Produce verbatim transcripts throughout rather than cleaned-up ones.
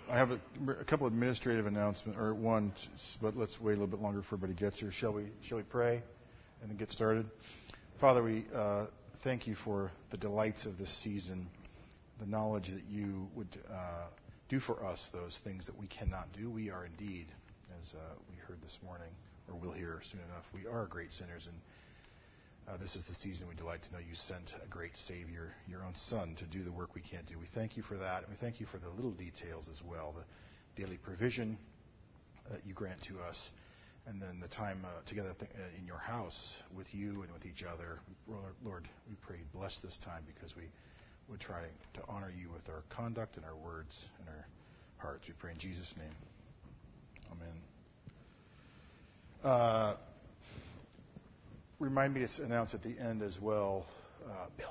I have a, a couple of administrative announcements, or one, but let's wait a little bit longer before everybody gets here. Shall we? Shall we pray and then get started? Father, we uh, thank you for the delights of this season, the knowledge that you would uh, do for us those things that we cannot do. We are indeed, as uh, we heard this morning, or will hear soon enough, we are great sinners, and Uh, this is the season we delight to know you sent a great Savior, your own Son, to do the work we can't do. We thank you for that, and we thank you for the little details as well, the daily provision that you grant to us, and then the time uh, together th- uh, in your house with you and with each other. Lord, we pray, bless this time, because we would try to honor you with our conduct and our words and our hearts. We pray in Jesus' name. Amen. Uh, Remind me to announce at the end as well, uh, Bill.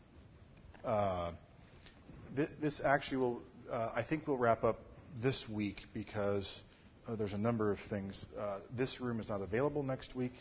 Uh, th- this actually will, uh, I think, will wrap up this week because uh, there's a number of things. Uh, this room is not available next week.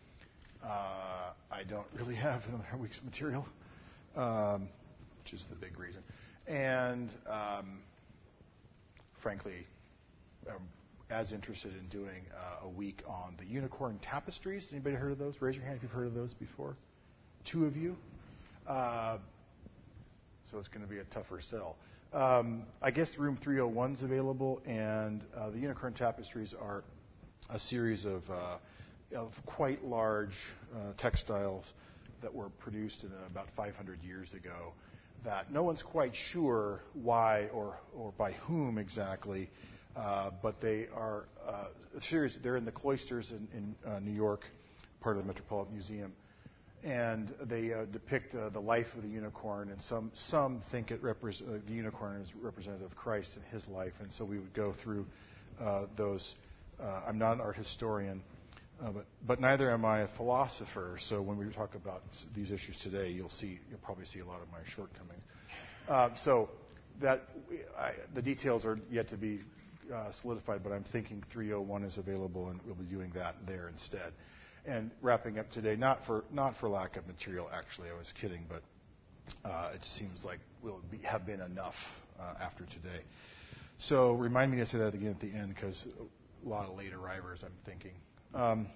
Uh, I don't really have another week's material, um, which is the big reason. And um, frankly, um, as interested in doing uh, a week on the unicorn tapestries. Anybody heard of those? Raise your hand if you've heard of those before. Two of you. Uh, so it's going to be a tougher sell. Um, I guess room three oh one is available, and uh, the unicorn tapestries are a series of, uh, of quite large uh, textiles that were produced in about five hundred years ago that no one's quite sure why or, or by whom exactly. Uh, but they are uh, serious. They're in the cloisters in, in uh, New York, part of the Metropolitan Museum, and they uh, depict uh, the life of the unicorn. And some some think it repres- uh, the unicorn is representative of Christ and his life. And so we would go through uh, those. Uh, I'm not an art historian, uh, but but neither am I a philosopher. So when we talk about these issues today, you'll see you'll probably see a lot of my shortcomings. Uh, so that I, the details are yet to be Uh, solidified, but I'm thinking three oh one is available, and we'll be doing that there instead. And wrapping up today, not for not for lack of material, actually, I was kidding, but uh, it seems like we'll be, have been enough uh, after today. So remind me to say that again at the end, because a lot of late arrivers, I'm thinking. Um,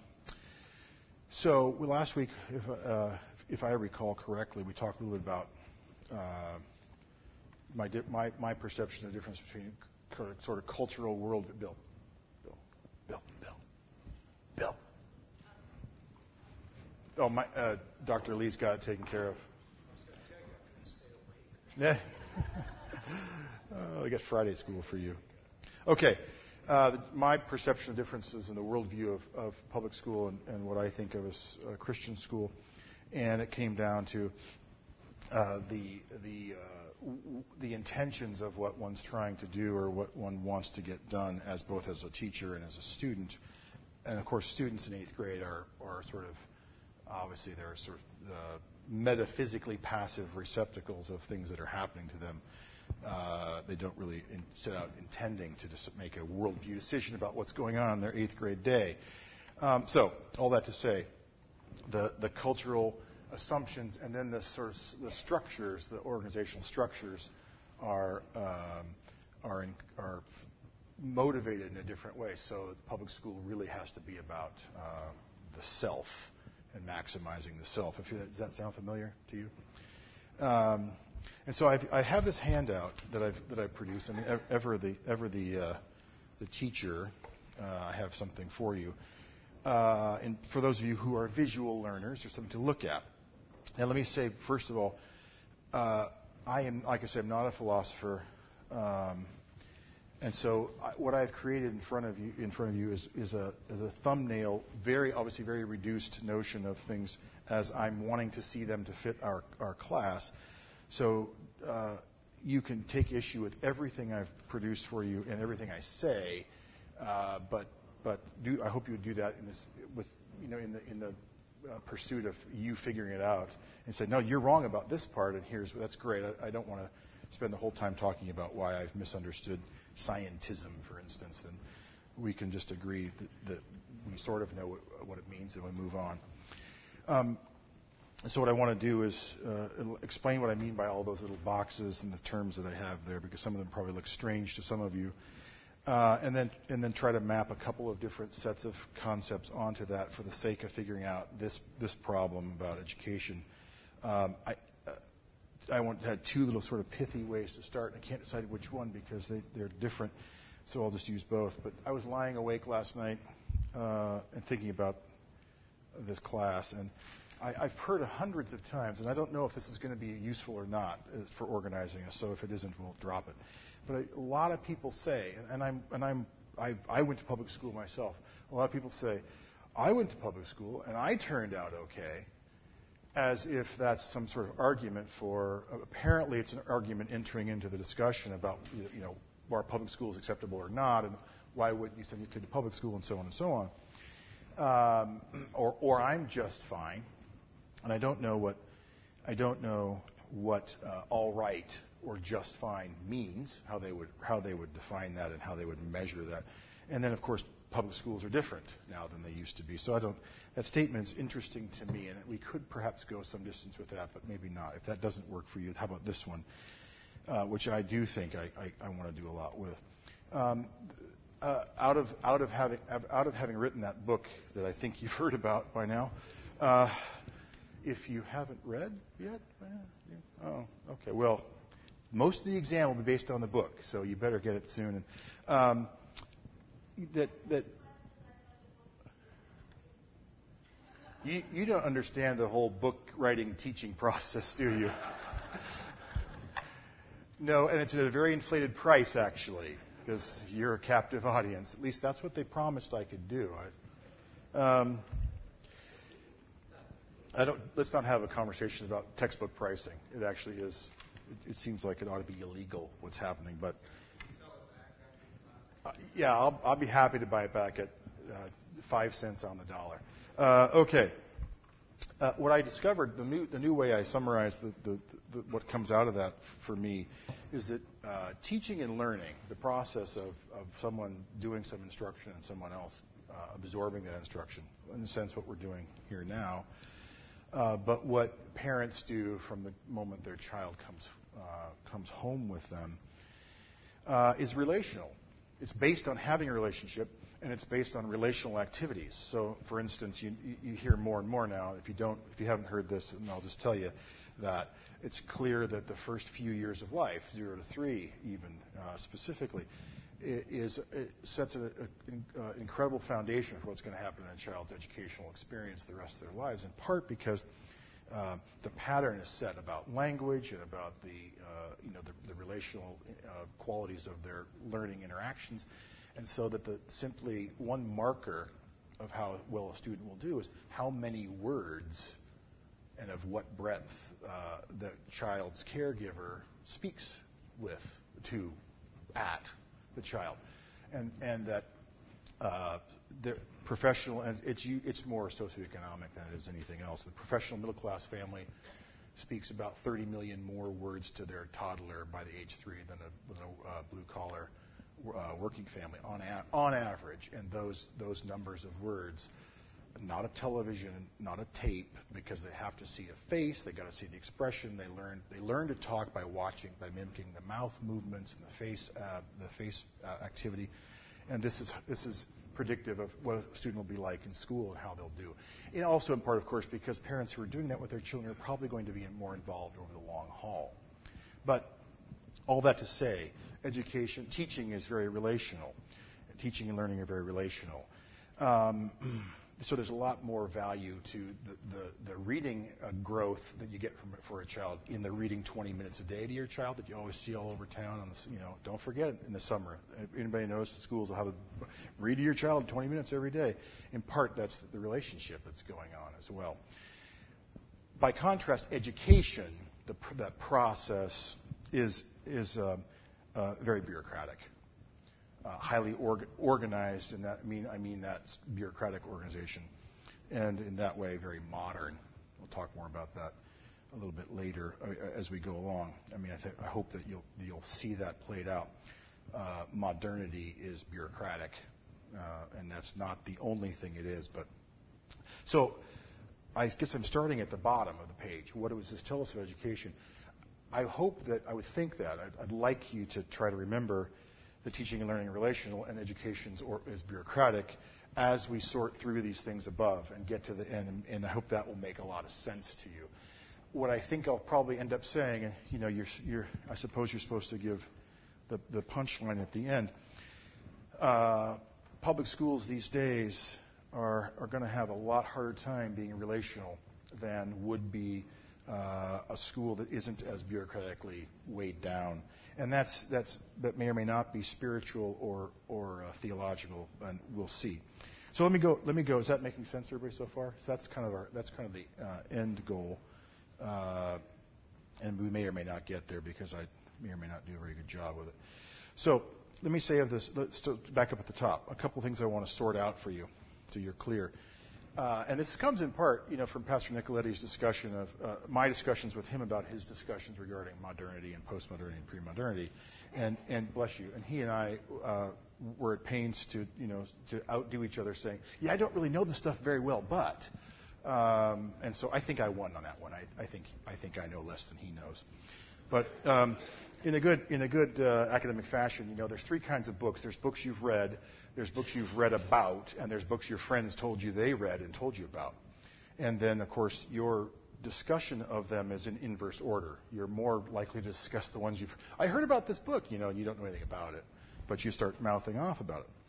so well, last week, if uh, if I recall correctly, we talked a little bit about uh, my, di- my my perception of the difference between sort of cultural world. Bill, Bill, Bill, Bill, Bill. Oh, my, uh, Doctor Lee's got it taken care of. Yeah. Oh, I got Friday school for you. Okay. Uh, my perception of differences in the worldview of, of public school and, and what I think of as uh, Christian school, and it came down to uh, the the. Uh, the intentions of what one's trying to do or what one wants to get done as both as a teacher and as a student. And of course, students in eighth grade are, are sort of, obviously they're sort of uh, metaphysically passive receptacles of things that are happening to them. Uh, they don't really in, set out intending to just make a worldview decision about what's going on in their eighth grade day. Um, so, all that to say, the, the cultural assumptions, and then the sort of the structures, the organizational structures, are um, are in, are motivated in a different way. So public school really has to be about uh, the self and maximizing the self. If you, does that sound familiar to you? Um, and so I've, I have this handout that I've that I've produced. I mean, ever the ever the uh, the teacher, uh, I have something for you. Uh, and for those of you who are visual learners, there's something to look at. Now, let me say, first of all, uh, I am, like I said, I'm not a philosopher, um, and so I, what I've created in front of you, in front of you, is, is, a, is a thumbnail, very obviously very reduced notion of things as I'm wanting to see them to fit our our class. So uh, you can take issue with everything I've produced for you and everything I say, uh, but but do, I hope you would do that in this with you know in the in the Uh, pursuit of you figuring it out and say, no, you're wrong about this part, and here's that's great. I, I don't want to spend the whole time talking about why I've misunderstood scientism, for instance. Then we can just agree that, that we sort of know what, what it means, and we move on. Um, so what I want to do is uh, explain what I mean by all those little boxes and the terms that I have there, because some of them probably look strange to some of you. Uh, and then and then try to map a couple of different sets of concepts onto that for the sake of figuring out this this problem about education. Um, I uh, I want, had two little sort of pithy ways to start. I can't decide which one because they, they're different, so I'll just use both. But I was lying awake last night uh, and thinking about this class, and I, I've heard it hundreds of times, and I don't know if this is going to be useful or not uh, for organizing us. So if it isn't, we'll drop it. But a, a lot of people say, and I'm and I'm I, I went to public school myself. A lot of people say, I went to public school and I turned out okay, as if that's some sort of argument for. Uh, apparently, it's an argument entering into the discussion about you know are public schools acceptable or not, and why wouldn't you send your kid to public school, and so on and so on. Um, or or I'm just fine, and I don't know what I don't know what uh, all right or just fine means, how they would how they would define that and how they would measure that. And then, of course, public schools are different now than they used to be. So I don't. That statement is interesting to me, and we could perhaps go some distance with that, but maybe not. If that doesn't work for you, how about this one, uh, which I do think I, I, I want to do a lot with. Um, uh, out of out of having out of having written that book that I think you've heard about by now. Uh, if you haven't read yet, uh, yeah. Oh, okay. Well. Most of the exam will be based on the book, so you better get it soon. And, um, that that you, you don't understand the whole book writing teaching process, do you? No, and it's at a very inflated price, actually, because you're a captive audience. At least that's what they promised I could do. I, um, I don't. Let's not have a conversation about textbook pricing. It actually is. It, it seems like it ought to be illegal what's happening, but uh, yeah, I'll, I'll be happy to buy it back at uh, five cents on the dollar. Uh, okay. Uh, what I discovered, the new the new way I summarize the, the, the, what comes out of that for me, is that uh, teaching and learning, the process of, of someone doing some instruction and someone else uh, absorbing that instruction, in a sense what we're doing here now, uh, but what parents do from the moment their child comes uh, comes home with them, uh, is relational. It's based on having a relationship, and it's based on relational activities. So, for instance, you, you hear more and more now. If you don't, if you haven't heard this, and I'll just tell you that it's clear that the first few years of life, zero to three, even uh, specifically, is it sets an uh, incredible foundation for what's going to happen in a child's educational experience the rest of their lives. In part because uh, the pattern is set about language and about the uh, you know the, the relational uh, qualities of their learning interactions. And so that the simply one marker of how well a student will do is how many words and of what breadth uh, the child's caregiver speaks with, to, at the child. And, and that uh, the professional, and it's, it's more socioeconomic than it is anything else. The professional middle class family speaks about thirty million more words to their toddler by the age three than a, than a uh, blue collar Uh, working family on a- on average, and those those numbers of words, not a television, not a tape, because they have to see a face, they got to see the expression. They learn they learn to talk by watching, by mimicking the mouth movements and the face uh, the face uh, activity, and this is this is predictive of what a student will be like in school and how they'll do. And also in part, of course, because parents who are doing that with their children are probably going to be more involved over the long haul. But all that to say, education, teaching is very relational. Teaching and learning are very relational. Um, so there's a lot more value to the, the, the reading uh, growth that you get from for a child in the reading twenty minutes a day to your child that you always see all over town. On the, you know, don't forget in the summer. If anybody knows the schools will have a read to your child twenty minutes every day. In part, that's the relationship that's going on as well. By contrast, education, the, that process is is um, uh, very bureaucratic, uh, highly org- organized, and that I mean I mean that's bureaucratic organization, and in that way very modern. We'll talk more about that a little bit later uh, as we go along. I mean I, th- I hope that you'll you'll see that played out. Uh, modernity is bureaucratic, uh, and that's not the only thing it is. But so I guess I'm starting at the bottom of the page. What does this tell us about education? I hope that, I would think that, I'd, I'd like you to try to remember the teaching and learning relational and education or, is bureaucratic as we sort through these things above and get to the end, and, and I hope that will make a lot of sense to you. What I think I'll probably end up saying, and you know, you're, you're, I suppose you're supposed to give the, the punchline at the end. Uh, public schools these days are, are going to have a lot harder time being relational than would be uh, a school that isn't as bureaucratically weighed down. And that's, that's, that may or may not be spiritual or, or uh, theological, and we'll see. So let me go. Let me go. Is that making sense, everybody, so far? So that's kind of our, that's kind of the uh, end goal, uh, and we may or may not get there because I may or may not do a very good job with it. So let me say of this. Let's back up at the top. A couple of things I want to sort out for you, so you're clear. Uh, and this comes in part, you know, from Pastor Nicoletti's discussion of uh, my discussions with him about his discussions regarding modernity and postmodernity and pre-modernity, and and bless you. And he and I uh, were at pains to, you know, to outdo each other, saying, "Yeah, I don't really know this stuff very well, but," um, and so I think I won on that one. I, I think I think I know less than he knows, but. Um, In a good, in a good uh, academic fashion, you know, there's three kinds of books. There's books you've read, there's books you've read about, and there's books your friends told you they read and told you about. And then, of course, your discussion of them is in inverse order. You're more likely to discuss the ones you've... I heard about this book, you know, and you don't know anything about it, but you start mouthing off about it.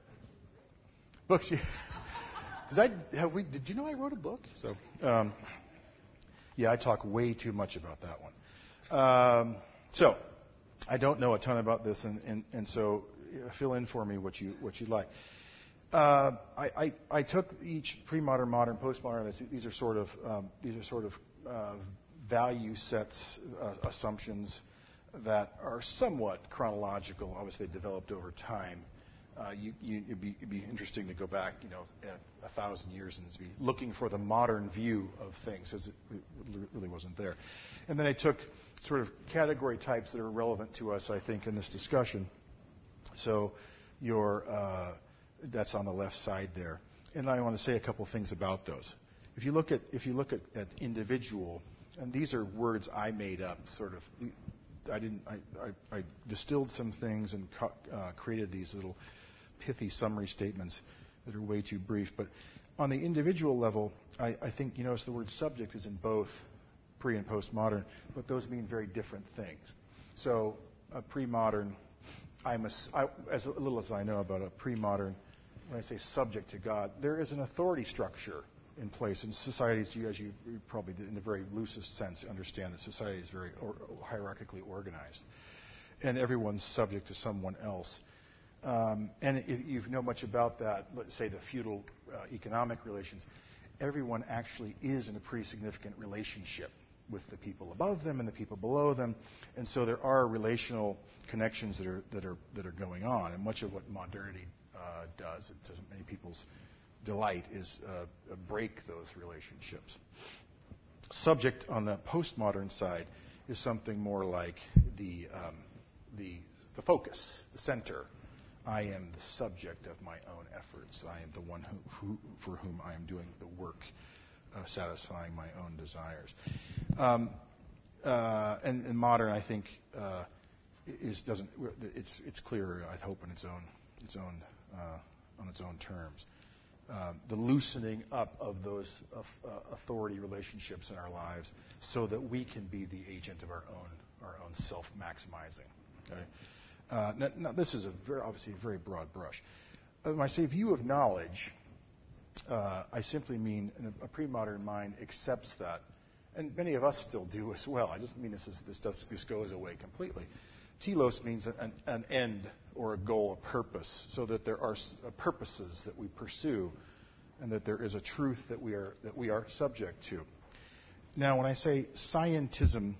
Books you... did I... Have we... Did you know I wrote a book? So, um, yeah, I talk way too much about that one. Um... So, I don't know a ton about this, and, and, and so fill in for me what you what you like. Uh, I, I, I took each pre-modern, modern, postmodern. These are sort of um, these are sort of uh, value sets, uh, assumptions that are somewhat chronological. Obviously, they developed over time. Uh, you, you, it'd, be, it'd be interesting to go back, you know, a, a thousand years and be looking for the modern view of things, as it really wasn't there. And then I took sort of category types that are relevant to us, I think, in this discussion. So your uh, that's on the left side there, and I want to say a couple things about those. If you look at if you look at, at individual, and these are words I made up, sort of. I didn't. I, I, I distilled some things and co- uh, created these little pithy summary statements that are way too brief. But on the individual level, I, I think you notice the word subject is in both pre and postmodern, but those mean very different things. So a pre-modern, I'm a, I, as little as I know about a pre-modern, when I say subject to God, there is an authority structure in place in societies. You, as you, you probably, in the very loosest sense, understand that society is very or, hierarchically organized, and everyone's subject to someone else. Um, and if you know much about that, let's say the feudal uh, economic relations, everyone actually is in a pretty significant relationship with the people above them and the people below them, and so there are relational connections that are that are that are going on. And much of what modernity uh, does, it doesn't many people's delight, is uh, break those relationships. Subject on the postmodern side is something more like the um, the the focus, the center. I am the subject of my own efforts. I am the one who, who, for whom I am doing the work, uh, satisfying my own desires. Um, uh, and, and modern, I think, uh, is doesn't. It's it's clearer, I hope, in its own its own uh, on its own terms. Uh, the loosening up of those uh, authority relationships in our lives, so that we can be the agent of our own our own self-maximizing. Okay? Uh, now, now, this is a very, obviously a very broad brush. Uh, when I say view of knowledge, uh, I simply mean a, a pre-modern mind accepts that, and many of us still do as well. I just mean this is, this, does, this goes away completely. Telos means an, an end or a goal, a purpose, so that there are uh, purposes that we pursue, and that there is a truth that we are that we are subject to. Now, when I say scientism,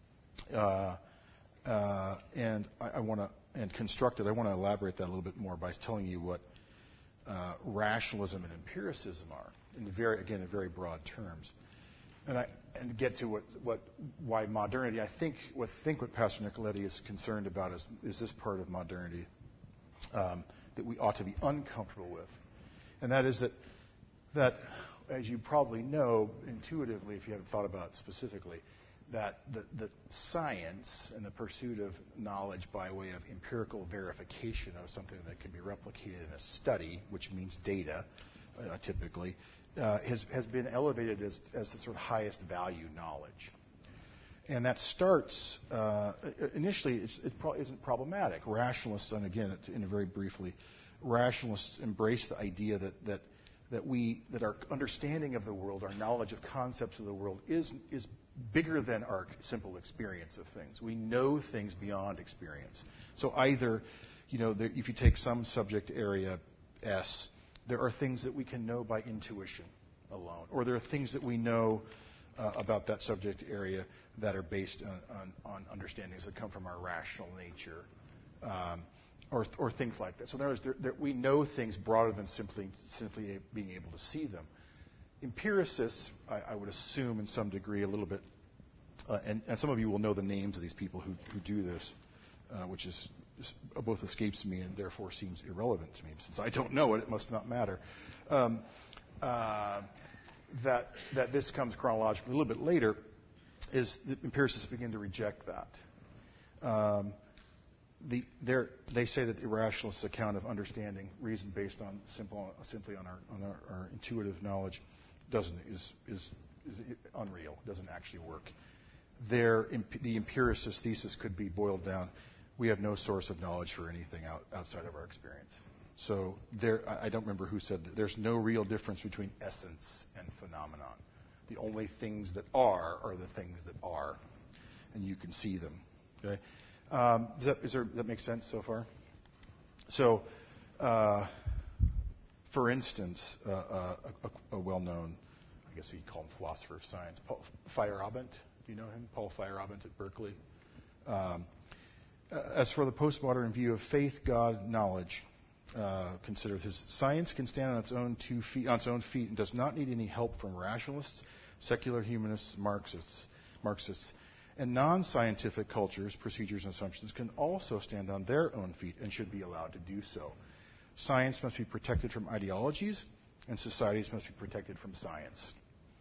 uh, uh, and I, I want to and constructed, I want to elaborate that a little bit more by telling you what uh, rationalism and empiricism are, in very again in very broad terms. And I and get to what, what why modernity. I think what think what Pastor Nicoletti is concerned about is is this part of modernity um, that we ought to be uncomfortable with, and that is that that as you probably know intuitively, if you haven't thought about it specifically, that the, the science and the pursuit of knowledge by way of empirical verification of something that can be replicated in a study, which means data, uh, typically, uh, has, has been elevated as, as the sort of highest value knowledge. And that starts, uh, initially, it's, it pro- isn't problematic. Rationalists, and again, in a very briefly, rationalists embrace the idea that, that, that, we, that our understanding of the world, our knowledge of concepts of the world is, is bigger than our simple experience of things. We know things beyond experience. So either, you know, there, if you take some subject area S, there are things that we can know by intuition alone, or there are things that we know uh, about that subject area that are based on, on, on understandings that come from our rational nature, um, or, or things like that. So in other words, there, there, we know things broader than simply simply being able to see them. Empiricists, I, I would assume in some degree a little bit, uh, and, and some of you will know the names of these people who, who do this, uh, which is, is both escapes me and therefore seems irrelevant to me. Since I don't know it, it must not matter. Um, uh, that, that this comes chronologically a little bit later, is that empiricists begin to reject that. Um, the, they say that the rationalist account of understanding reason based on simple, simply on, our, on our, our intuitive knowledge doesn't is, is, is unreal. Doesn't actually work. Their, the empiricist thesis could be boiled down: we have no source of knowledge for anything out, outside of our experience. So there, I don't remember who said that. There's no real difference between essence and phenomenon. The only things that are are the things that are, and you can see them. Okay, um, does that, is there, does that make sense so far? So, uh, for instance, uh, uh, a, a well-known, I guess you'd call him philosopher of science, Paul Feyerabend. Do you know him? Paul Feyerabend at Berkeley. Um, as for the postmodern view of faith, God, knowledge, uh, consider this: science can stand on its own two feet, on its own feet, and does not need any help from rationalists, secular humanists, Marxists, Marxists, and non-scientific cultures, procedures, and assumptions can also stand on their own feet and should be allowed to do so. Science must be protected from ideologies, and societies must be protected from science.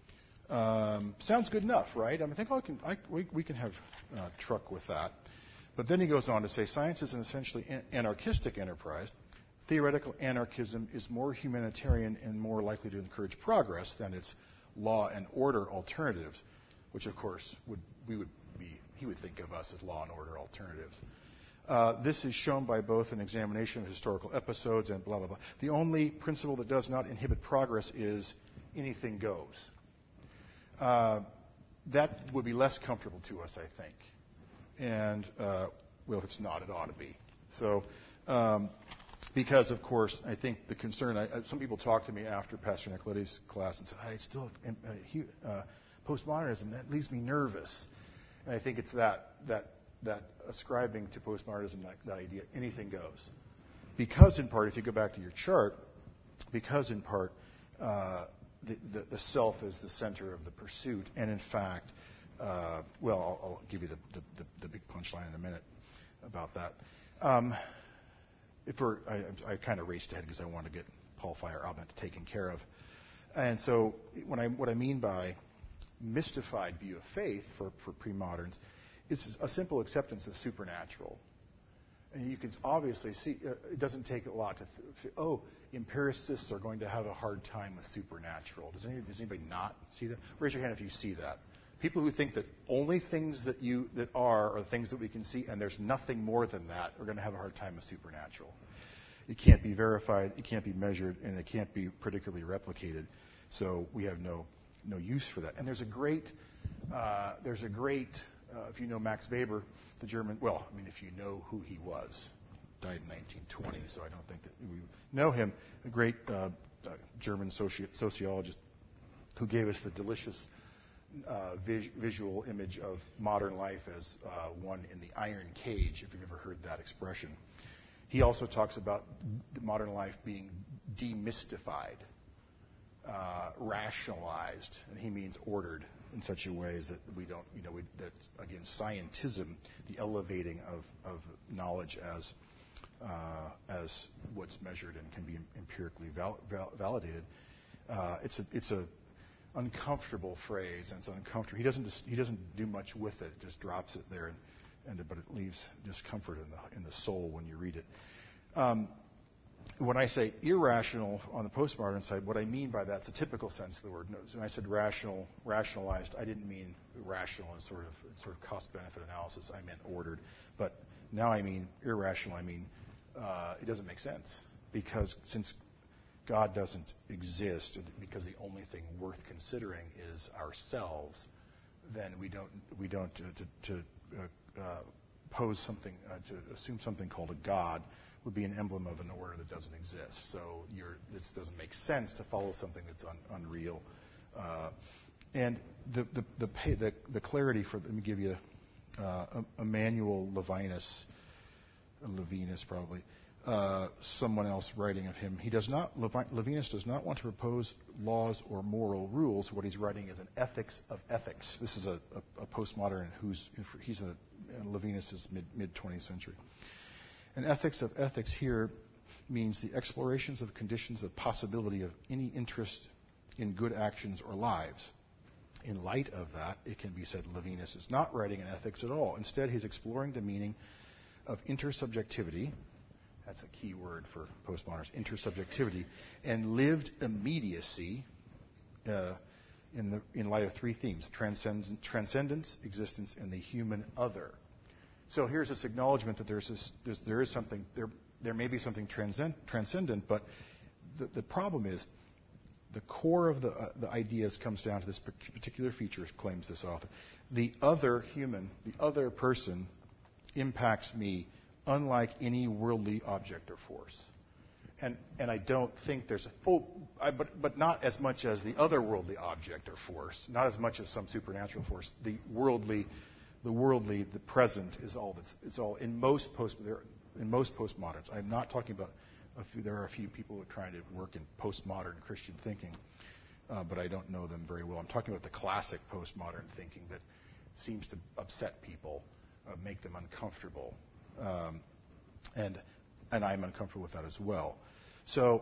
Um, sounds good enough, right? I mean, I think I can, I, we, we can have uh, truck with that. But then he goes on to say, science is an essentially an- anarchistic enterprise. Theoretical anarchism is more humanitarian and more likely to encourage progress than its law and order alternatives, which, of course, would we would be he would think of us as law and order alternatives. Uh, this is shown by both an examination of historical episodes and blah, blah, blah. The only principle that does not inhibit progress is anything goes. Uh, that would be less comfortable to us, I think. And, uh, well, if it's not, it ought to be. So, um, because, of course, I think the concern, I, some people talk to me after Pastor Nicoletti's class and say, I still, uh, uh, postmodernism, that leaves me nervous. And I think it's that, that, that ascribing to postmodernism that, that idea, anything goes. Because in part, if you go back to your chart, because in part, uh, the, the, the self is the center of the pursuit, and in fact, uh, well, I'll, I'll give you the, the, the, the big punchline in a minute about that. Um, if we're, I, I kind of raced ahead because I want to get Paul Feyerabend taken care of. And so when I, what I mean by mystified view of faith for, for pre-moderns is a simple acceptance of supernatural. And you can obviously see, uh, it doesn't take a lot to, th- oh, empiricists are going to have a hard time with supernatural. Does anybody, does anybody not see that? Raise your hand if you see that. People who think that only things that you that are are things that we can see, and there's nothing more than that, are going to have a hard time with supernatural. It can't be verified, it can't be measured, and it can't be particularly replicated. So we have no no use for that. And there's a great uh, there's a great uh, if you know Max Weber, the German. Well, I mean, if you know who he was, died in nineteen twenty, so I don't think that we know him. A great uh, uh, German soci- sociologist who gave us the delicious Uh, vis- visual image of modern life as uh, one in the iron cage, if you've ever heard that expression. He also talks about modern life being demystified, uh, rationalized, and he means ordered in such a way as that we don't, you know, we, that again, scientism, the elevating of, of knowledge as uh, as what's measured and can be empirically val- val- validated. Uh, it's a it's a uncomfortable phrase, and it's uncomfortable. He doesn't just, he doesn't do much with it; just drops it there, and, and but it leaves discomfort in the in the soul when you read it. Um, when I say irrational on the postmodern side, what I mean by that's the typical sense of the word. When I said rational, rationalized, I didn't mean rational in sort of sort of cost-benefit analysis. I meant ordered. But now I mean irrational. I mean uh, it doesn't make sense because since God doesn't exist, because the only thing worth considering is ourselves, then we don't we don't uh, to, to uh, uh, pose something uh, to assume something called a God would be an emblem of an order that doesn't exist. So you're, this doesn't make sense to follow something that's un, unreal. Uh, and the the the, pay, the the clarity for let me give you uh, Emmanuel Levinas, Levinas probably. Uh, someone else writing of him. He does not, Levinas does not want to propose laws or moral rules. What he's writing is an ethics of ethics. This is a, a, a postmodern who's, he's a, Levinas is mid, mid-twentieth century. An ethics of ethics here means the explorations of conditions of possibility of any interest in good actions or lives. In light of that, it can be said Levinas is not writing an ethics at all. Instead, he's exploring the meaning of intersubjectivity. That's a key word for postmoderns, intersubjectivity, and lived immediacy uh, in, the, in light of three themes, transcendence, transcendence, existence, and the human other. So here's this acknowledgement that there's this, there's, there is something, there, there may be something transcend, transcendent, but the, the problem is the core of the, uh, the ideas comes down to this particular feature, claims this author. The other human, the other person impacts me unlike any worldly object or force. And and I don't think there's a, oh, I, but but not as much as the other worldly object or force, not as much as some supernatural force. The worldly, the worldly, the present is all that's is all in most post in most postmoderns. I'm not talking about a few. There are a few people who are trying to work in postmodern Christian thinking, uh, but I don't know them very well. I'm talking about the classic postmodern thinking that seems to upset people, uh, make them uncomfortable. Um, and and I'm uncomfortable with that as well. So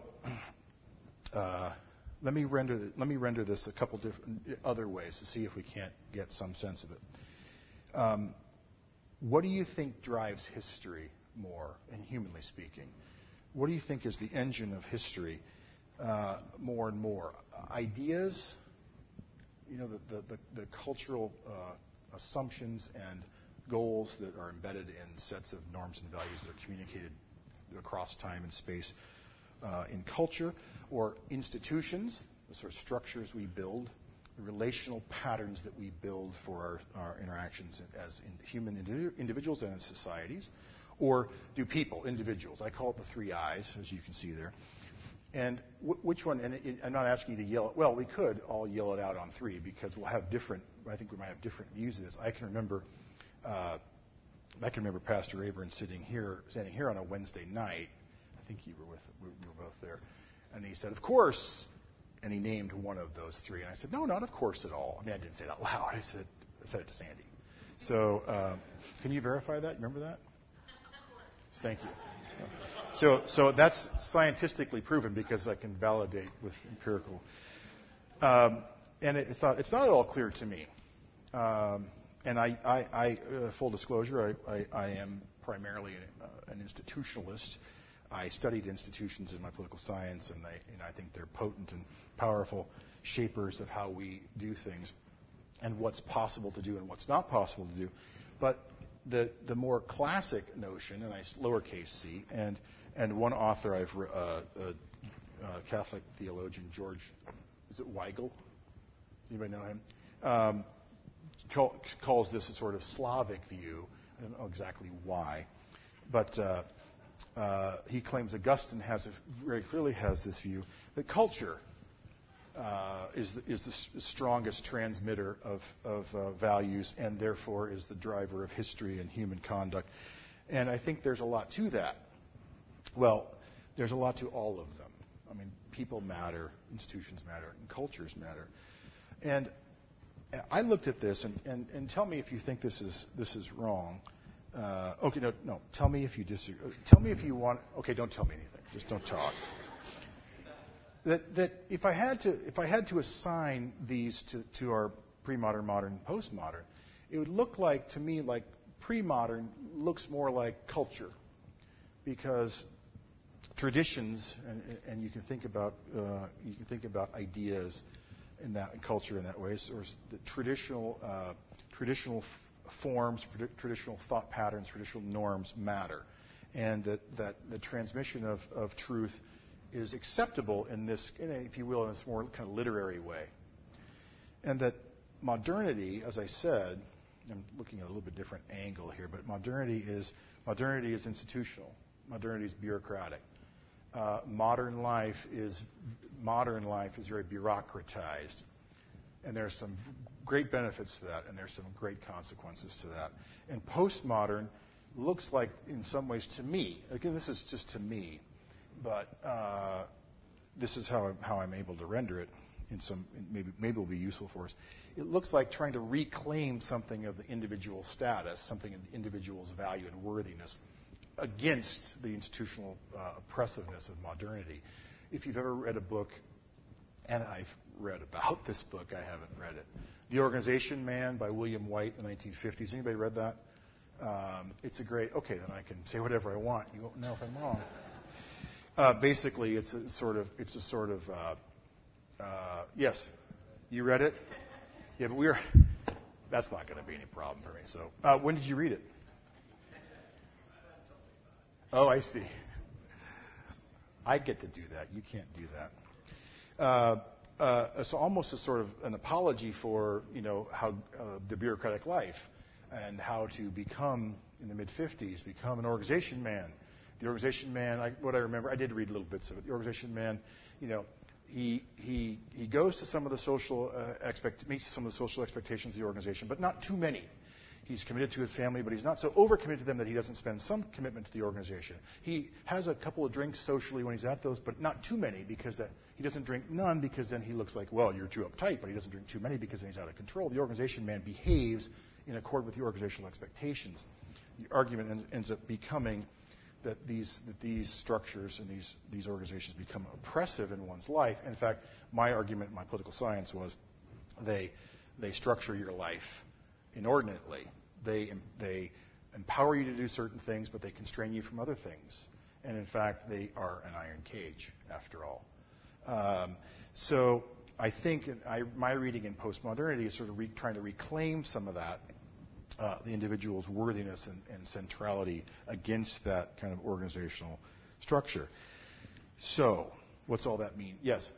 uh, let me render the, let me render this a couple different other ways to see if we can't get some sense of it. Um, what do you think drives history more, and humanly speaking? What do you think is the engine of history uh, more and more? Ideas, you know, the the, the, the cultural uh, assumptions and goals that are embedded in sets of norms and values that are communicated across time and space uh, in culture, or institutions, the sort of structures we build, the relational patterns that we build for our, our interactions as in human indi- individuals and in societies, or do people, individuals. I call it the three I's, as you can see there. And w- which one, and it, I'm not asking you to yell it, well, we could all yell it out on three because we'll have different, I think we might have different views of this. I can remember Uh, I can remember Pastor Rayburn sitting here, standing here on a Wednesday night. I think you were with, we were both there, and he said, "Of course," and he named one of those three. And I said, "No, not of course at all." I mean, I didn't say it out loud. I said, I said it to Sandy. So, uh, can you verify that? Remember that? Thank you. So, so that's scientifically proven because I can validate with empirical. Um, and it, it thought it's not at all clear to me. Um, And I, I, I uh, full disclosure, I, I, I am primarily an, uh, an institutionalist. I studied institutions in my political science, and I, and I think they're potent and powerful shapers of how we do things and what's possible to do and what's not possible to do. But the the more classic notion, and I lowercase c, and and one author I've uh, uh, uh, Catholic theologian George, is it Weigel? Anybody know him? Um, calls this a sort of Slavic view. I don't know exactly why, but uh, uh, he claims Augustine has a, very clearly has this view that culture uh, is the, is the strongest transmitter of, of uh, values and therefore is the driver of history and human conduct. And I think there's a lot to that. Well, there's a lot to all of them. I mean, people matter, institutions matter, and cultures matter. And I looked at this, and, and, and tell me if you think this is this is wrong. Uh, okay, no, no. Tell me if you disagree. Tell me if you want. Okay, don't tell me anything. Just don't talk. that, that if I had to if I had to assign these to, to our pre-modern, modern, postmodern, it would look like to me like pre-modern looks more like culture, because traditions, and, and you can think about uh, you can think about ideas in that in culture in that way. So the traditional uh, traditional f- forms, traditional thought patterns, traditional norms matter, and that, that the transmission of, of truth is acceptable in this, in a, if you will, in this more kind of literary way, and that modernity, as I said, I'm looking at a little bit different angle here, but modernity is modernity is institutional. Modernity is bureaucratic. Uh, modern life is modern life is very bureaucratized, and there are some great benefits to that, and there's some great consequences to that. And postmodern looks like, in some ways, to me, again, this is just to me, but uh, this is how I'm, how I'm able to render it. In some, maybe maybe it will be useful for us. It looks like trying to reclaim something of the individual status, something of the individual's value and worthiness, against the institutional uh, oppressiveness of modernity. If you've ever read a book, and I've read about this book, I haven't read it, The Organization Man by William White in the nineteen fifties. Anybody read that? Um, it's a great, okay, then I can say whatever I want. You won't know if I'm wrong. Uh, basically, it's a sort of, it's a sort of, uh, uh, yes, you read it? Yeah, but we're, that's not going to be any problem for me. So, uh, when did you read it? Oh, I see. I get to do that. You can't do that. Uh, uh, it's almost a sort of an apology for, you know, how uh, the bureaucratic life and how to become, in the mid fifties, become an organization man. The organization man, I, what I remember, I did read little bits of it. The organization man, you know, he he he goes to some of the social uh, expect meets some of the social expectations of the organization, but not too many. He's committed to his family, but he's not so overcommitted to them that he doesn't spend some commitment to the organization. He has a couple of drinks socially when he's at those, but not too many, because that, he doesn't drink none because then he looks like, well, you're too uptight, but he doesn't drink too many because then he's out of control. The organization man behaves in accord with the organizational expectations. The argument en- ends up becoming that these that these structures and these these organizations become oppressive in one's life. In fact, my argument in my political science was they they structure your life inordinately. They they empower you to do certain things, but they constrain you from other things. And in fact, they are an iron cage, after all. Um, so I think in, I, my reading in postmodernity is sort of re, trying to reclaim some of that, uh, the individual's worthiness and, and centrality against that kind of organizational structure. So, what's all that mean? Yes?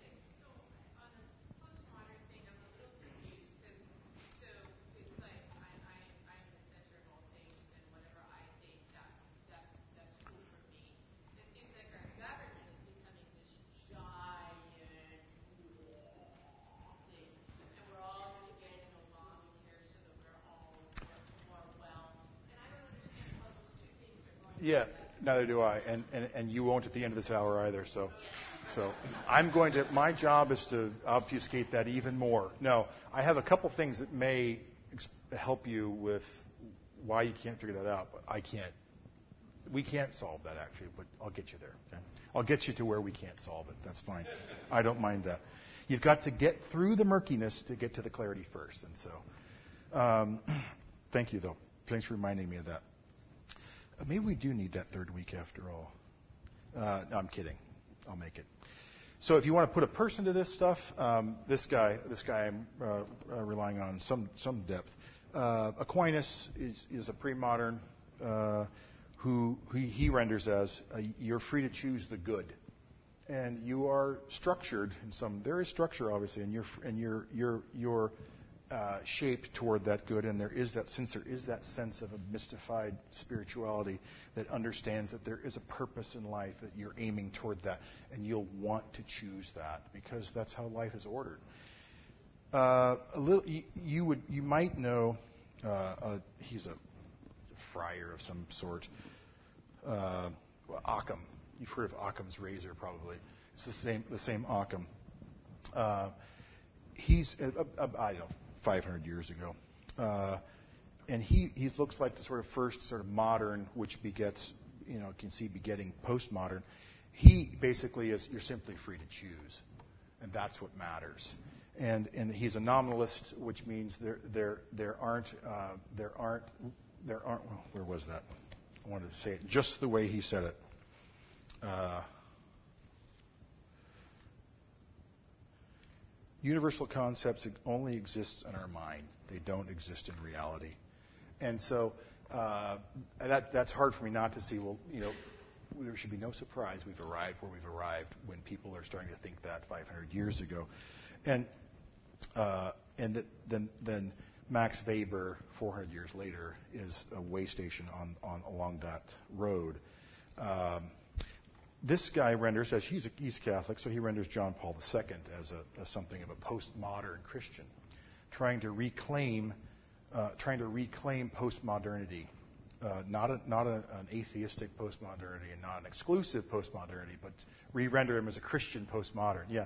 Yeah, neither do I, and, and and you won't at the end of this hour either. So, so I'm going to. My job is to obfuscate that even more. No, I have a couple things that may ex- help you with why you can't figure that out, but I can't. We can't solve that actually, but I'll get you there. Okay? I'll get you to where we can't solve it. That's fine. I don't mind that. You've got to get through the murkiness to get to the clarity first, and so. Um, thank you, though. Thanks for reminding me of that. Maybe we do need that third week after all. Uh, no, I'm kidding. I'll make it. So if you want to put a person to this stuff, um, this guy, this guy I'm uh, uh, relying on some some depth. Uh, Aquinas is is a pre-modern uh, who, who he renders as uh, you're free to choose the good, and you are structured in some. There is structure obviously, and you're and you're you're you're Uh, shaped toward that good, and there is that since there is that sense of a mystified spirituality that understands that there is a purpose in life, that you're aiming toward that, and you'll want to choose that because that's how life is ordered. Uh, a little, you, you would, you might know, uh, uh, he's a, he's a friar of some sort. Uh, well, Occam, you've heard of Occam's razor, probably. It's the same, the same Occam. Uh, he's, uh, uh, I don't know. five hundred years ago. Uh, and he, he looks like the sort of first sort of modern, which begets, you know, can see begetting postmodern. He basically is, you're simply free to choose, and that's what matters. And and he's a nominalist, which means there there there aren't uh, there aren't there aren't. Well, where was that? I wanted to say it just the way he said it. Uh, universal concepts only exist in our mind; they don't exist in reality. And so uh, that that's hard for me not to see. Well, you know, there should be no surprise we've arrived where we've arrived when people are starting to think that five hundred years ago, and uh, and that, then then Max Weber four hundred years later is a way station on, on along that road. Um, this guy renders as he's a, he's Catholic, so he renders John Paul the Second as a as something of a postmodern Christian, trying to reclaim uh, trying to reclaim postmodernity. Uh, not a, not a, an atheistic postmodernity and not an exclusive postmodernity, but re-render him as a Christian postmodern. Yeah.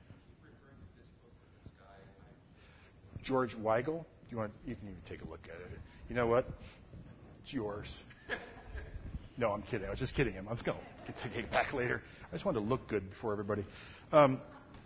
George Weigel. You want? You can even take a look at it. You know what? It's yours. No, I'm kidding. I was just kidding him. I was going to take it back later. I just wanted to look good before everybody. Um,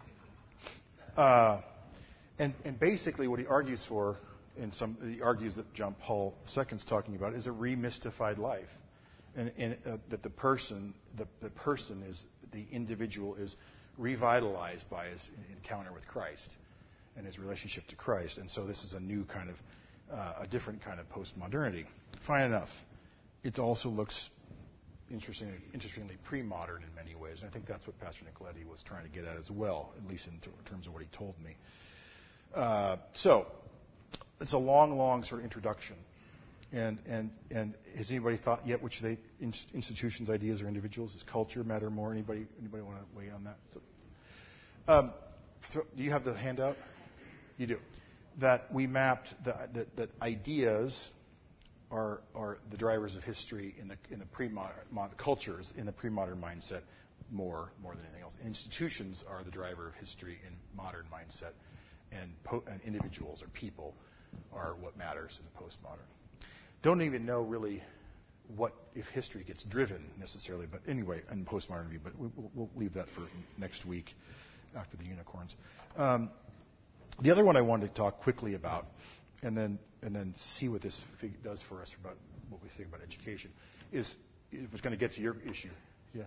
uh, and and basically, what he argues for. In some, he argues that John Paul the Second is talking about is a remystified life, and, and uh, that the person, the, the person is the individual is revitalized by his encounter with Christ and his relationship to Christ, and so this is a new kind of, uh, a different kind of postmodernity. Fine enough. It also looks interestingly, interestingly pre-modern in many ways, and I think that's what Pastor Nicoletti was trying to get at as well, at least in, t- in terms of what he told me. Uh, so. It's a long, long sort of introduction, and and and has anybody thought yet which they institutions, ideas, or individuals? Does culture matter more? Anybody anybody want to weigh on that? So, um, so do you have the handout? You do. That we mapped the, that that ideas are are the drivers of history in the in the pre-modern cultures in the pre-modern mindset more more than anything else. Institutions are the driver of history in modern mindset, and, po- and individuals or people are what matters in the postmodern. Don't even know really what if history gets driven necessarily, but anyway, in postmodern view. But we'll, we'll leave that for next week after the unicorns. Um, the other one I wanted to talk quickly about, and then and then see what this fig- does for us about what we think about education, is it was going to get to your issue. Yeah.